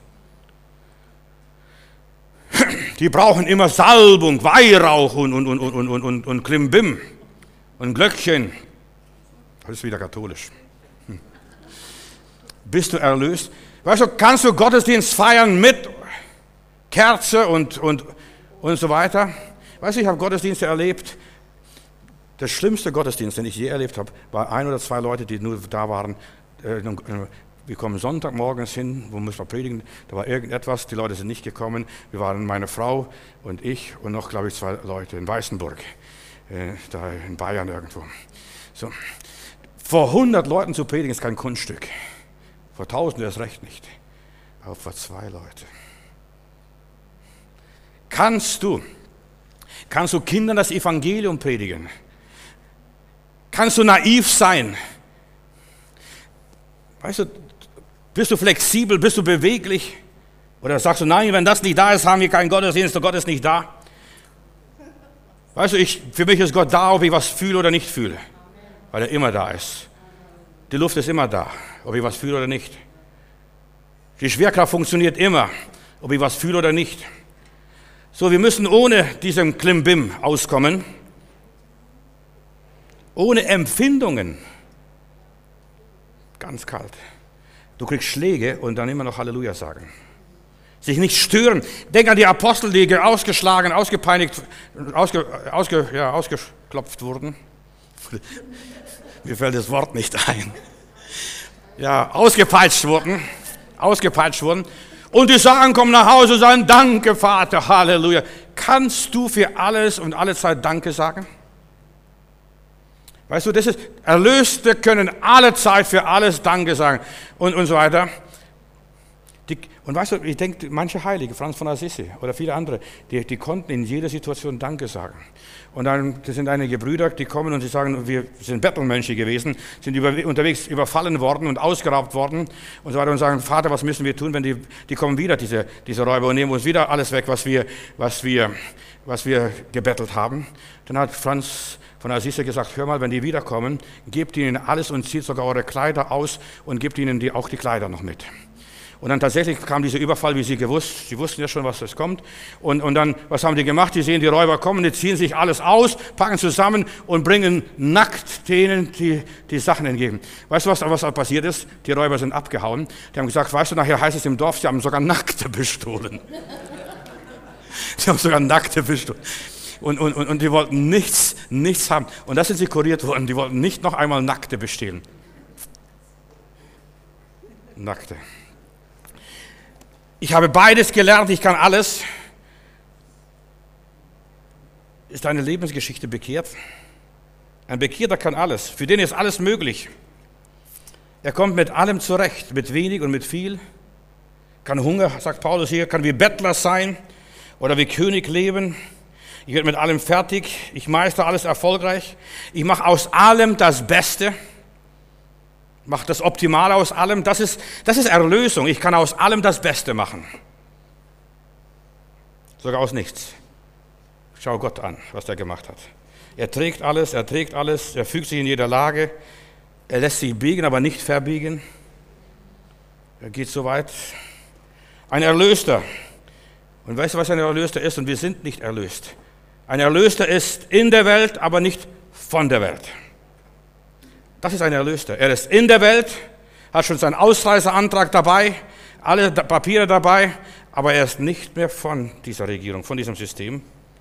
Die brauchen immer Salbung, Weihrauch und, und, und, und, und, und, und Klimbim und Glöckchen. Das ist wieder katholisch. Hm. Bist du erlöst? Weißt du, kannst du Gottesdienst feiern mit Kerze und, und, und so weiter? Weißt du, ich habe Gottesdienste erlebt. Der schlimmste Gottesdienst, den ich je erlebt habe, war ein oder zwei Leute, die nur da waren. Wir kommen Sonntagmorgens hin, wo müssen wir predigen, da war irgendetwas, die Leute sind nicht gekommen. Wir waren meine Frau und ich und noch, glaube ich, zwei Leute in Weißenburg, äh, da in Bayern irgendwo. So. Vor hundert Leuten zu predigen ist kein Kunststück. Vor tausend erst recht nicht. Aber vor zwei Leute. Kannst du, kannst du Kindern das Evangelium predigen? Kannst du naiv sein? Weißt du, bist du flexibel, bist du beweglich? Oder sagst du, nein, wenn das nicht da ist, haben wir keinen Gottesdienst, der Gott ist nicht da? Weißt du, ich, für mich ist Gott da, ob ich was fühle oder nicht fühle. Weil er immer da ist. Die Luft ist immer da, ob ich was fühle oder nicht. Die Schwerkraft funktioniert immer, ob ich was fühle oder nicht. So, wir müssen ohne diesen Klimbim auskommen. ohne Empfindungen. Ganz kalt. Du kriegst Schläge und dann immer noch Halleluja sagen. Sich nicht stören. Denk an die Apostel, die ausgeschlagen, ausgepeinigt, ausge, ausge, ja, ausgeklopft wurden. Mir fällt das Wort nicht ein. Ja, ausgepeitscht wurden. Ausgepeitscht wurden. Und die sagen, komm nach Hause und sagen, danke Vater, Halleluja. Kannst du für alles und alle Zeit Danke sagen? Weißt du, das ist, Erlöste können alle Zeit für alles Danke sagen und, und so weiter. Die, und weißt du, ich denke, manche Heilige, Franz von Assisi oder viele andere, die, die konnten in jeder Situation Danke sagen. Und dann das sind einige Brüder, die kommen und sie sagen, wir sind Bettelmönche gewesen, sind über, unterwegs überfallen worden und ausgeraubt worden und so weiter und sagen, Vater, was müssen wir tun, wenn die, die kommen wieder, diese, diese Räuber, und nehmen uns wieder alles weg, was wir, was wir, was wir gebettelt haben. Dann hat Franz von Assisi gesagt, hör mal, wenn die wiederkommen, gebt ihnen alles und zieht sogar eure Kleider aus und gebt ihnen die, auch die Kleider noch mit. Und dann tatsächlich kam dieser Überfall, wie sie gewusst, sie wussten ja schon, was das kommt. Und, und dann, was haben die gemacht? Die sehen die Räuber kommen, die ziehen sich alles aus, packen zusammen und bringen nackt denen die, die Sachen entgegen. Weißt du, was, was passiert ist? Die Räuber sind abgehauen. Die haben gesagt, weißt du, nachher heißt es im Dorf, sie haben sogar Nackte bestohlen. Sie haben sogar Nackte bestohlen. Und, und, und, und die wollten nichts, nichts haben. Und da sind sie kuriert worden. Die wollten nicht noch einmal Nackte bestehlen. Nackte. Ich habe beides gelernt, ich kann alles. Ist deine Lebensgeschichte bekehrt? Ein Bekehrter kann alles. Für den ist alles möglich. Er kommt mit allem zurecht, mit wenig und mit viel. Kann Hunger, sagt Paulus hier, kann wie Bettler sein oder wie König leben. Ich werde mit allem fertig. Ich meistere alles erfolgreich. Ich mache aus allem das Beste. Macht das Optimale aus allem. Das ist, das ist Erlösung. Ich kann aus allem das Beste machen. Sogar aus nichts. Schau Gott an, was er gemacht hat. Er trägt alles, er trägt alles, er fügt sich in jeder Lage. Er lässt sich biegen, aber nicht verbiegen. Er geht so weit. Ein Erlöster. Und weißt du, was ein Erlöster ist? Und wir sind nicht erlöst. Ein Erlöster ist in der Welt, aber nicht von der Welt. Das ist ein Erlöster. Er ist in der Welt, hat schon seinen Ausreiseantrag dabei, alle Papiere dabei, aber er ist nicht mehr von dieser Regierung, von diesem System.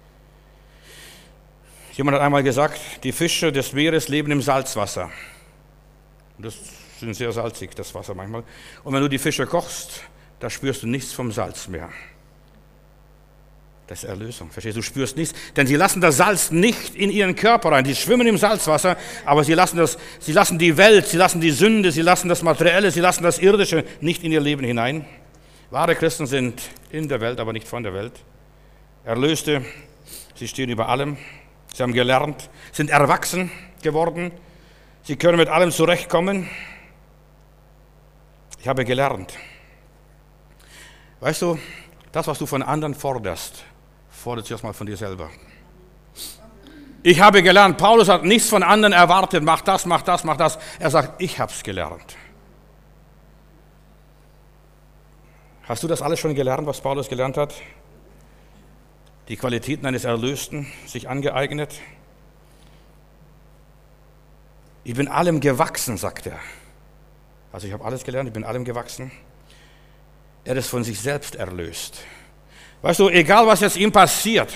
Jemand hat einmal gesagt, die Fische des Meeres leben im Salzwasser. Das ist sehr salzig, das Wasser manchmal. Und wenn du die Fische kochst, da spürst du nichts vom Salz mehr. Das ist Erlösung, verstehst du? Du spürst nichts, denn sie lassen das Salz nicht in ihren Körper rein. Die schwimmen im Salzwasser, aber sie lassen, das, sie lassen die Welt, sie lassen die Sünde, sie lassen das Materielle, sie lassen das Irdische nicht in ihr Leben hinein. Wahre Christen sind in der Welt, aber nicht von der Welt. Erlöste, sie stehen über allem, sie haben gelernt, sind erwachsen geworden, sie können mit allem zurechtkommen. Ich habe gelernt. Weißt du, das, was du von anderen forderst, fordert sich erstmal von dir selber. Ich habe gelernt, Paulus hat nichts von anderen erwartet, mach das, mach das, mach das. Er sagt, ich habe es gelernt. Hast du das alles schon gelernt, was Paulus gelernt hat? Die Qualitäten eines Erlösten sich angeeignet? Ich bin allem gewachsen, sagt er. Also ich habe alles gelernt, ich bin allem gewachsen. Er ist von sich selbst erlöst. Weißt du, egal was jetzt ihm passiert,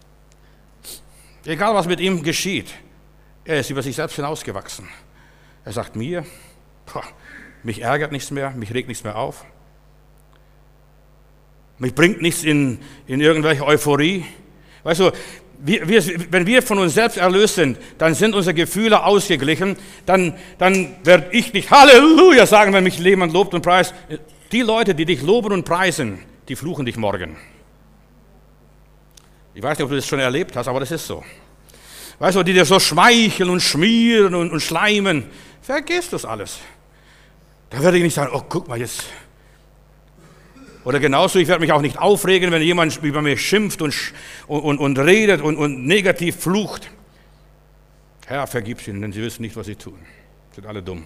egal was mit ihm geschieht, er ist über sich selbst hinausgewachsen. Er sagt mir, boah, mich ärgert nichts mehr, mich regt nichts mehr auf. Mich bringt nichts in, in irgendwelche Euphorie. Weißt du, wir, wir, wenn wir von uns selbst erlöst sind, dann sind unsere Gefühle ausgeglichen. Dann, dann werde ich nicht Halleluja sagen, wenn mich jemand lobt und preist. Die Leute, die dich loben und preisen, die fluchen dich morgen. Ich weiß nicht, ob du das schon erlebt hast, aber das ist so. Weißt du, die dir so schmeicheln und schmieren und, und schleimen, vergiss das alles. Da werde ich nicht sagen, oh, guck mal jetzt. Oder genauso, ich werde mich auch nicht aufregen, wenn jemand über mich schimpft und, und, und, und redet und, und negativ flucht. Herr, vergib ihnen, denn sie wissen nicht, was sie tun. Sind alle dumm.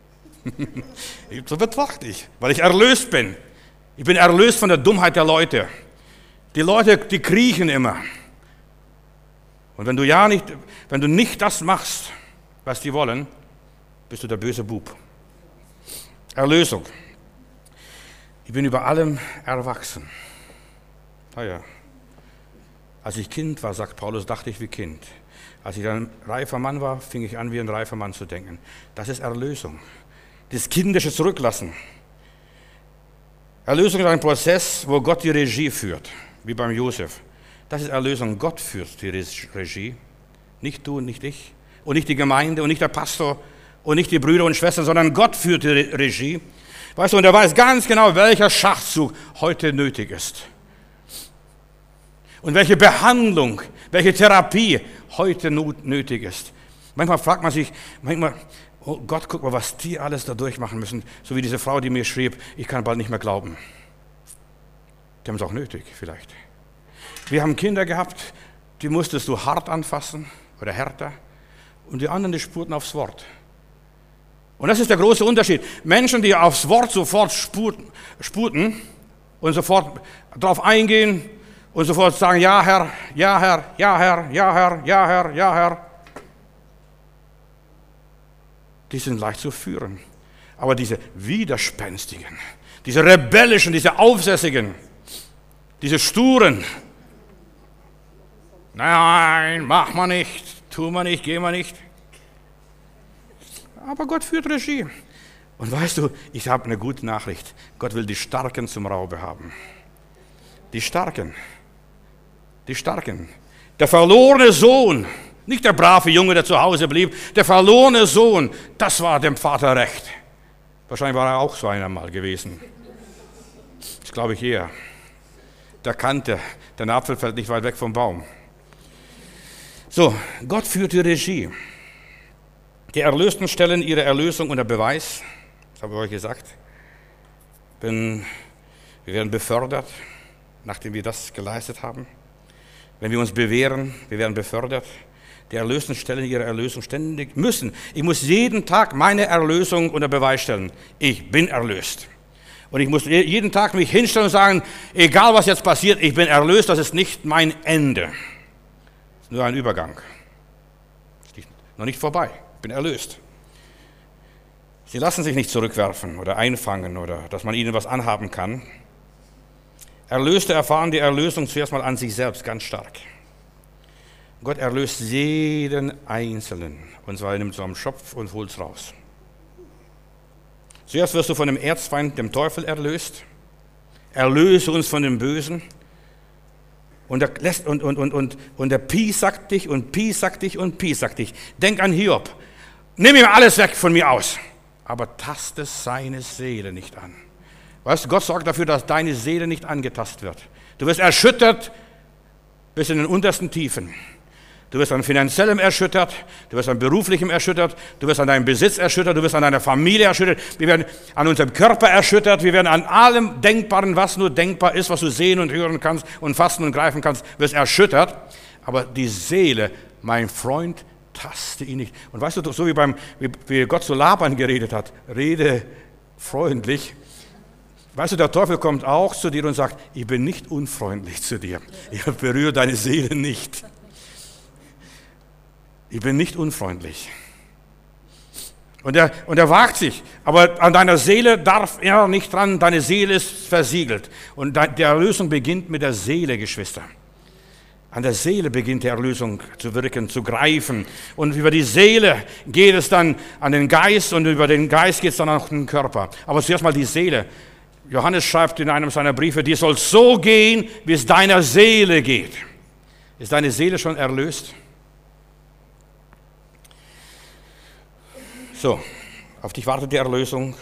So betrachte ich, weil ich erlöst bin. Ich bin erlöst von der Dummheit der Leute. Die Leute, die kriechen immer. Und wenn du ja nicht, wenn du nicht das machst, was die wollen, bist du der böse Bub. Erlösung. Ich bin über allem erwachsen. Naja, als ich Kind war, sagt Paulus, dachte ich wie Kind. Als ich dann reifer Mann war, fing ich an, wie ein reifer Mann zu denken. Das ist Erlösung. Das kindische Zurücklassen. Erlösung ist ein Prozess, wo Gott die Regie führt, wie beim Josef. Das ist Erlösung. Gott führt die Regie. Nicht du und nicht ich. Und nicht die Gemeinde und nicht der Pastor und nicht die Brüder und Schwestern, sondern Gott führt die Regie. Weißt du, und er weiß ganz genau, welcher Schachzug heute nötig ist. Und welche Behandlung, welche Therapie heute nötig ist. Manchmal fragt man sich, manchmal, oh Gott, guck mal, was die alles da durchmachen müssen. So wie diese Frau, die mir schrieb, ich kann bald nicht mehr glauben. Die haben es auch nötig, vielleicht. Wir haben Kinder gehabt, die musstest du hart anfassen oder härter. Und die anderen, die spurten aufs Wort. Und das ist der große Unterschied. Menschen, die aufs Wort sofort sputen, sputen und sofort darauf eingehen und sofort sagen, ja Herr, ja Herr, ja Herr, ja Herr, ja Herr, ja Herr, die sind leicht zu führen. Aber diese Widerspenstigen, diese Rebellischen, diese Aufsässigen, diese Sturen, nein, mach mal nicht, tu mal nicht, geh mal nicht. Aber Gott führt Regie. Und weißt du, ich habe eine gute Nachricht. Gott will die Starken zum Raube haben. Die Starken. Die Starken. Der verlorene Sohn, nicht der brave Junge, der zu Hause blieb, der verlorene Sohn, das war dem Vater recht. Wahrscheinlich war er auch so einer mal gewesen. Das glaube ich eher. Der kannte, der Apfel fällt nicht weit weg vom Baum. So, Gott führt die Regie. Die Erlösten stellen ihre Erlösung unter Beweis, das habe ich euch gesagt. Wenn wir werden befördert, nachdem wir das geleistet haben. Wenn wir uns bewähren, wir werden befördert. Die Erlösten stellen ihre Erlösung ständig, müssen. Ich muss jeden Tag meine Erlösung unter Beweis stellen. Ich bin erlöst. Und ich muss jeden Tag mich hinstellen und sagen, egal was jetzt passiert, ich bin erlöst, das ist nicht mein Ende. Das ist nur ein Übergang. Das ist noch nicht vorbei. Ich bin erlöst. Sie lassen sich nicht zurückwerfen oder einfangen oder dass man ihnen was anhaben kann. Erlöste erfahren die Erlösung zuerst mal an sich selbst ganz stark. Gott erlöst jeden Einzelnen und zwar nimmt so am Schopf und holt es raus. Zuerst wirst du von dem Erzfeind, dem Teufel, erlöst. Erlöse uns von dem Bösen. Und der, lässt, und, und, und, und, und der piesackt dich und piesackt dich und piesackt dich. Denk an Hiob. Nimm ihm alles weg von mir aus. Aber taste seine Seele nicht an. Weißt du, Gott sorgt dafür, dass deine Seele nicht angetastet wird. Du wirst erschüttert bis in den untersten Tiefen. Du wirst an finanziellem erschüttert, du wirst an beruflichem erschüttert, du wirst an deinem Besitz erschüttert, du wirst an deiner Familie erschüttert, wir werden an unserem Körper erschüttert, wir werden an allem Denkbaren, was nur denkbar ist, was du sehen und hören kannst und fassen und greifen kannst, wirst erschüttert. Aber die Seele, mein Freund, taste ihn nicht. Und weißt du, so wie, beim, wie, wie Gott zu Laban geredet hat, rede freundlich. Weißt du, der Teufel kommt auch zu dir und sagt, ich bin nicht unfreundlich zu dir, ich berühre deine Seele nicht. Ich bin nicht unfreundlich. Und er, und er wagt sich, aber an deiner Seele darf er nicht dran, deine Seele ist versiegelt. Und die Erlösung beginnt mit der Seele, Geschwister. An der Seele beginnt die Erlösung zu wirken, zu greifen. Und über die Seele geht es dann an den Geist und über den Geist geht es dann auch an den Körper. Aber zuerst mal die Seele. Johannes schreibt in einem seiner Briefe, dir soll so gehen, wie es deiner Seele geht. Ist deine Seele schon erlöst? So, auf dich wartet die Erlösung.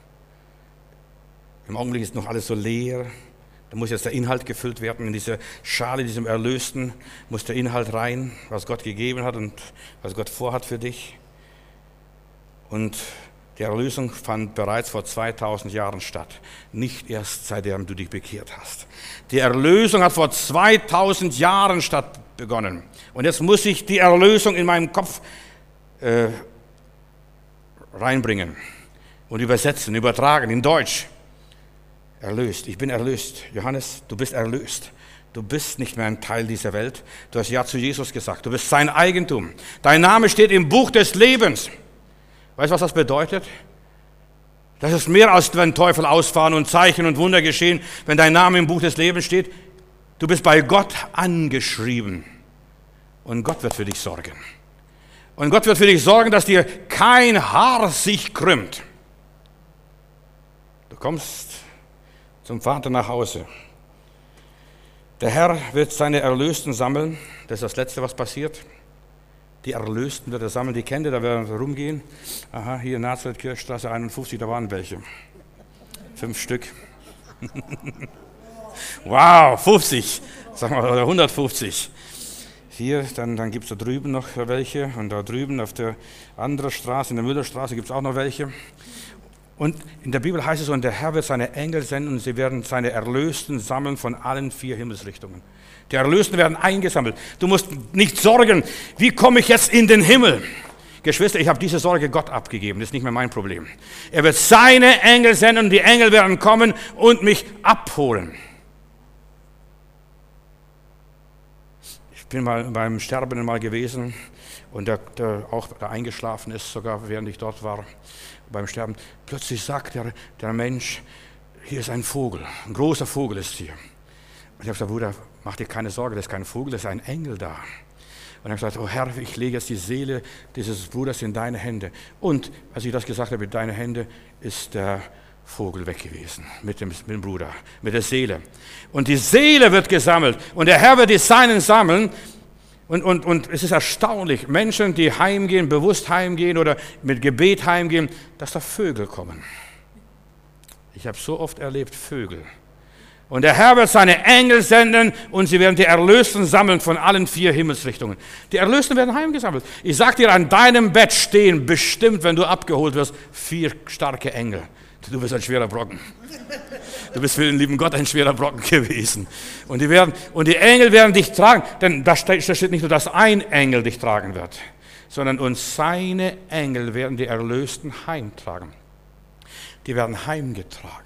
Im Augenblick ist noch alles so leer. Da muss jetzt der Inhalt gefüllt werden. In diese Schale, diesem Erlösten, muss der Inhalt rein, was Gott gegeben hat und was Gott vorhat für dich. Und die Erlösung fand bereits vor zweitausend Jahren statt. Nicht erst seitdem du dich bekehrt hast. Die Erlösung hat vor zweitausend Jahren statt begonnen. Und jetzt muss ich die Erlösung in meinem Kopf äh, reinbringen und übersetzen, übertragen in Deutsch. Erlöst, ich bin erlöst. Johannes, du bist erlöst. Du bist nicht mehr ein Teil dieser Welt. Du hast Ja zu Jesus gesagt. Du bist sein Eigentum. Dein Name steht im Buch des Lebens. Weißt du, was das bedeutet? Das ist mehr, als wenn Teufel ausfahren und Zeichen und Wunder geschehen, wenn dein Name im Buch des Lebens steht. Du bist bei Gott angeschrieben. Und Gott wird für dich sorgen. Und Gott wird für dich sorgen, dass dir kein Haar sich krümmt. Du kommst zum Vater nach Hause. Der Herr wird seine Erlösten sammeln. Das ist das Letzte, was passiert. Die Erlösten wird er sammeln. Die kennt ihr, da werden wir rumgehen. Aha, hier in Nazareth, Kirchstraße einundfünfzig, da waren welche. Fünf Stück. Wow, fünfzig, sagen wir, oder hundertfünfzig. Hier, dann, dann gibt es da drüben noch welche. Und da drüben auf der anderen Straße, in der Müllerstraße, gibt es auch noch welche. Und in der Bibel heißt es, und der Herr wird seine Engel senden und sie werden seine Erlösten sammeln von allen vier Himmelsrichtungen. Die Erlösten werden eingesammelt. Du musst nicht sorgen, wie komme ich jetzt in den Himmel? Geschwister, ich habe diese Sorge Gott abgegeben, das ist nicht mehr mein Problem. Er wird seine Engel senden und die Engel werden kommen und mich abholen. Ich bin mal beim Sterbenden mal gewesen und der, der auch der eingeschlafen ist, sogar während ich dort war. Beim Sterben, plötzlich sagt der, der Mensch, hier ist ein Vogel, ein großer Vogel ist hier. Und ich habe gesagt, Bruder, mach dir keine Sorge, das ist kein Vogel, das ist ein Engel da. Und ich habe gesagt, oh Herr, ich lege jetzt die Seele dieses Bruders in deine Hände. Und als ich das gesagt habe, in deine Hände, ist der Vogel weg gewesen, mit dem, mit dem Bruder, mit der Seele. Und die Seele wird gesammelt und der Herr wird die Seinen sammeln. Und, und, und es ist erstaunlich, Menschen, die heimgehen, bewusst heimgehen oder mit Gebet heimgehen, dass da Vögel kommen. Ich habe so oft erlebt, Vögel. Und der Herr wird seine Engel senden und sie werden die Erlösten sammeln von allen vier Himmelsrichtungen. Die Erlösten werden heimgesammelt. Ich sage dir, an deinem Bett stehen bestimmt, wenn du abgeholt wirst, vier starke Engel. Du bist ein schwerer Brocken. Du bist für den lieben Gott ein schwerer Brocken gewesen. Und die, werden, und die Engel werden dich tragen. Denn da steht nicht nur, dass ein Engel dich tragen wird, sondern und seine Engel werden die Erlösten heimtragen. Die werden heimgetragen.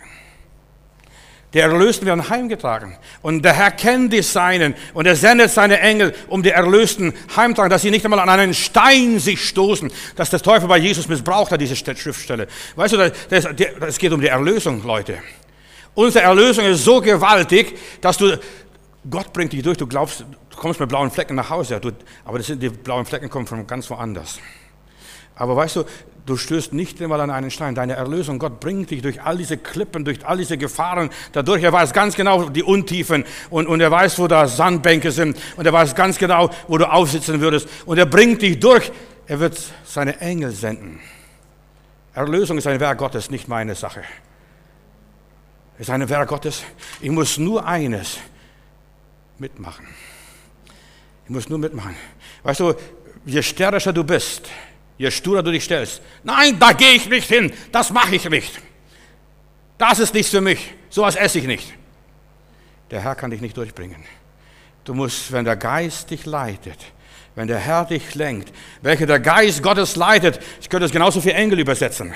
Die Erlösten werden heimgetragen. Und der Herr kennt die Seinen und er sendet seine Engel, um die Erlösten heimtragen, dass sie nicht einmal an einen Stein sich stoßen, dass der Teufel bei Jesus missbraucht hat, diese Schriftstelle. Weißt du, es geht um die Erlösung, Leute. Unsere Erlösung ist so gewaltig, dass du, Gott bringt dich durch, du glaubst, du kommst mit blauen Flecken nach Hause, du, aber das sind, die blauen Flecken kommen von ganz woanders. Aber weißt du, du stößt nicht einmal an einen Stein. Deine Erlösung, Gott bringt dich durch all diese Klippen, durch all diese Gefahren dadurch. Er weiß ganz genau die Untiefen und, und er weiß, wo da Sandbänke sind und er weiß ganz genau, wo du aufsitzen würdest. Und er bringt dich durch. Er wird seine Engel senden. Erlösung ist ein Werk Gottes, nicht meine Sache. Es ist ein Werk Gottes. Ich muss nur eines mitmachen. Ich muss nur mitmachen. Weißt du, je stärker du bist, je sturer du dich stellst. Nein, da gehe ich nicht hin. Das mache ich nicht. Das ist nichts für mich. Sowas esse ich nicht. Der Herr kann dich nicht durchbringen. Du musst, wenn der Geist dich leitet, wenn der Herr dich lenkt, welcher der Geist Gottes leitet, ich könnte es genauso für Engel übersetzen.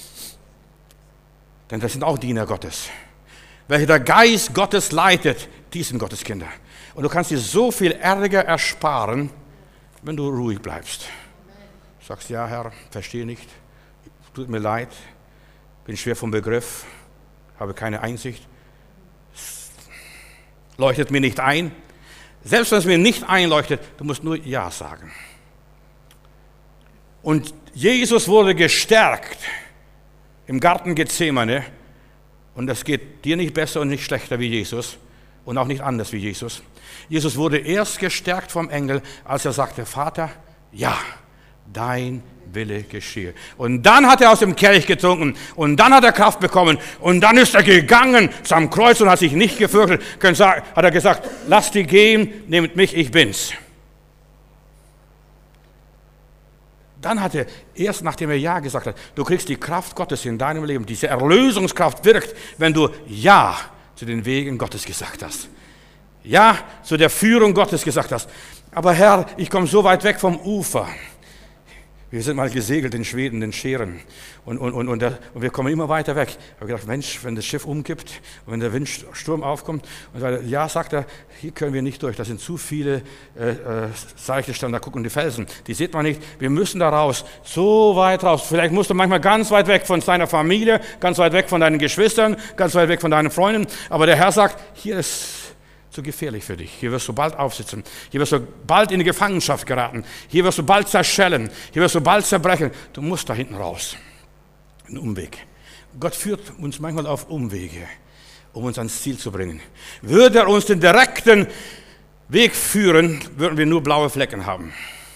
Denn das sind auch Diener Gottes. Welcher der Geist Gottes leitet, die sind Gottes Kinder. Und du kannst dir so viel Ärger ersparen, wenn du ruhig bleibst. Sagst, ja Herr, verstehe nicht, tut mir leid, bin schwer vom Begriff, habe keine Einsicht, leuchtet mir nicht ein. Selbst wenn es mir nicht einleuchtet, du musst nur Ja sagen. Und Jesus wurde gestärkt im Garten Gethsemane und es geht dir nicht besser und nicht schlechter wie Jesus und auch nicht anders wie Jesus. Jesus wurde erst gestärkt vom Engel, als er sagte, Vater, ja, dein Wille geschehe. Und dann hat er aus dem Kelch getrunken und dann hat er Kraft bekommen und dann ist er gegangen zum Kreuz und hat sich nicht gefürchtet. Hat er gesagt, lasst die gehen, nehmt mich, ich bin's. Dann hat er, erst nachdem er Ja gesagt hat, du kriegst die Kraft Gottes in deinem Leben. Diese Erlösungskraft wirkt, wenn du Ja zu den Wegen Gottes gesagt hast. Ja zu der Führung Gottes gesagt hast. Aber Herr, ich komme so weit weg vom Ufer. Wir sind mal gesegelt in Schweden, den Scheren. Und, und, und, und, der, und wir kommen immer weiter weg. Ich habe gedacht, Mensch, wenn das Schiff umkippt und wenn der Windsturm aufkommt, und sagt, ja, sagt er, hier können wir nicht durch. Da sind zu viele äh, äh, seichte Stellen, da gucken die Felsen. Die sieht man nicht. Wir müssen da raus, so weit raus. Vielleicht musst du manchmal ganz weit weg von deiner Familie, ganz weit weg von deinen Geschwistern, ganz weit weg von deinen Freunden. Aber der Herr sagt, hier ist zu gefährlich für dich. Hier wirst du bald aufsitzen. Hier wirst du bald in die Gefangenschaft geraten. Hier wirst du bald zerschellen. Hier wirst du bald zerbrechen. Du musst da hinten raus. Ein Umweg. Gott führt uns manchmal auf Umwege, um uns ans Ziel zu bringen. Würde er uns den direkten Weg führen, würden wir nur blaue Flecken haben.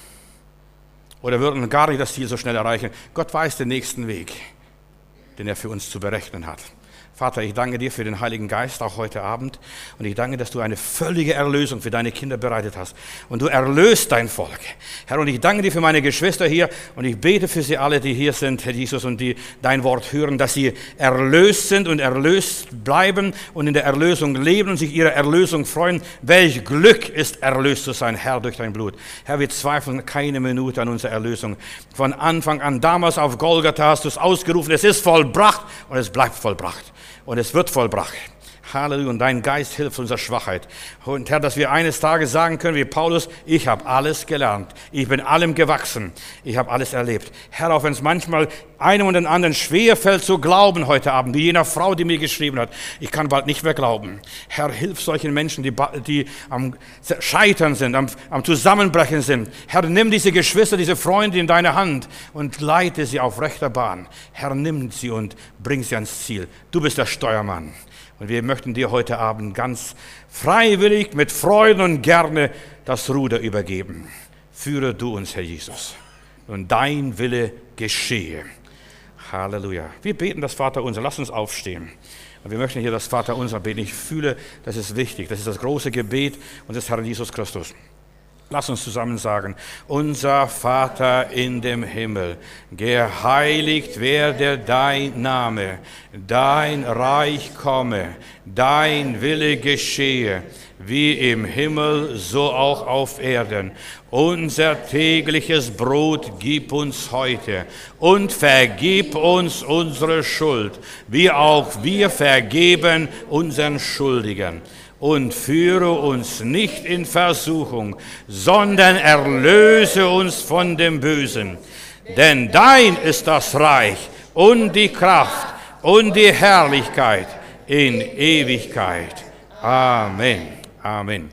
Oder würden gar nicht das Ziel so schnell erreichen. Gott weiß den nächsten Weg, den er für uns zu berechnen hat. Vater, ich danke dir für den Heiligen Geist, auch heute Abend. Und ich danke, dass du eine völlige Erlösung für deine Kinder bereitet hast. Und du erlöst dein Volk. Herr, und ich danke dir für meine Geschwister hier. Und ich bete für sie alle, die hier sind, Herr Jesus, und die dein Wort hören, dass sie erlöst sind und erlöst bleiben und in der Erlösung leben und sich ihrer Erlösung freuen. Welch Glück ist, erlöst zu sein, Herr, durch dein Blut. Herr, wir zweifeln keine Minute an unserer Erlösung. Von Anfang an, damals auf Golgatha hast du es ausgerufen, es ist vollbracht und es bleibt vollbracht. Und es wird vollbracht. Halleluja. Und dein Geist hilft unserer Schwachheit. Und Herr, dass wir eines Tages sagen können, wie Paulus, ich habe alles gelernt. Ich bin allem gewachsen. Ich habe alles erlebt. Herr, auch wenn es manchmal einem und den anderen schwer fällt zu glauben heute Abend, wie jener Frau, die mir geschrieben hat, ich kann bald nicht mehr glauben. Herr, hilf solchen Menschen, die, die am Scheitern sind, am, am Zusammenbrechen sind. Herr, nimm diese Geschwister, diese Freunde in deine Hand und leite sie auf rechter Bahn. Herr, nimm sie und bring sie ans Ziel. Du bist der Steuermann. Und wir möchten dir heute Abend ganz freiwillig, mit Freuden und gerne das Ruder übergeben. Führe du uns, Herr Jesus, und dein Wille geschehe. Halleluja. Wir beten das Vaterunser. Lass uns aufstehen. Und wir möchten hier das Vaterunser beten. Ich fühle, das ist wichtig. Das ist das große Gebet unseres Herrn Jesus Christus. Lass uns zusammen sagen, unser Vater in dem Himmel, geheiligt werde dein Name, dein Reich komme, dein Wille geschehe, wie im Himmel, so auch auf Erden. Unser tägliches Brot gib uns heute und vergib uns unsere Schuld, wie auch wir vergeben unseren Schuldigen. Und führe uns nicht in Versuchung, sondern erlöse uns von dem Bösen. Denn dein ist das Reich und die Kraft und die Herrlichkeit in Ewigkeit. Amen. Amen.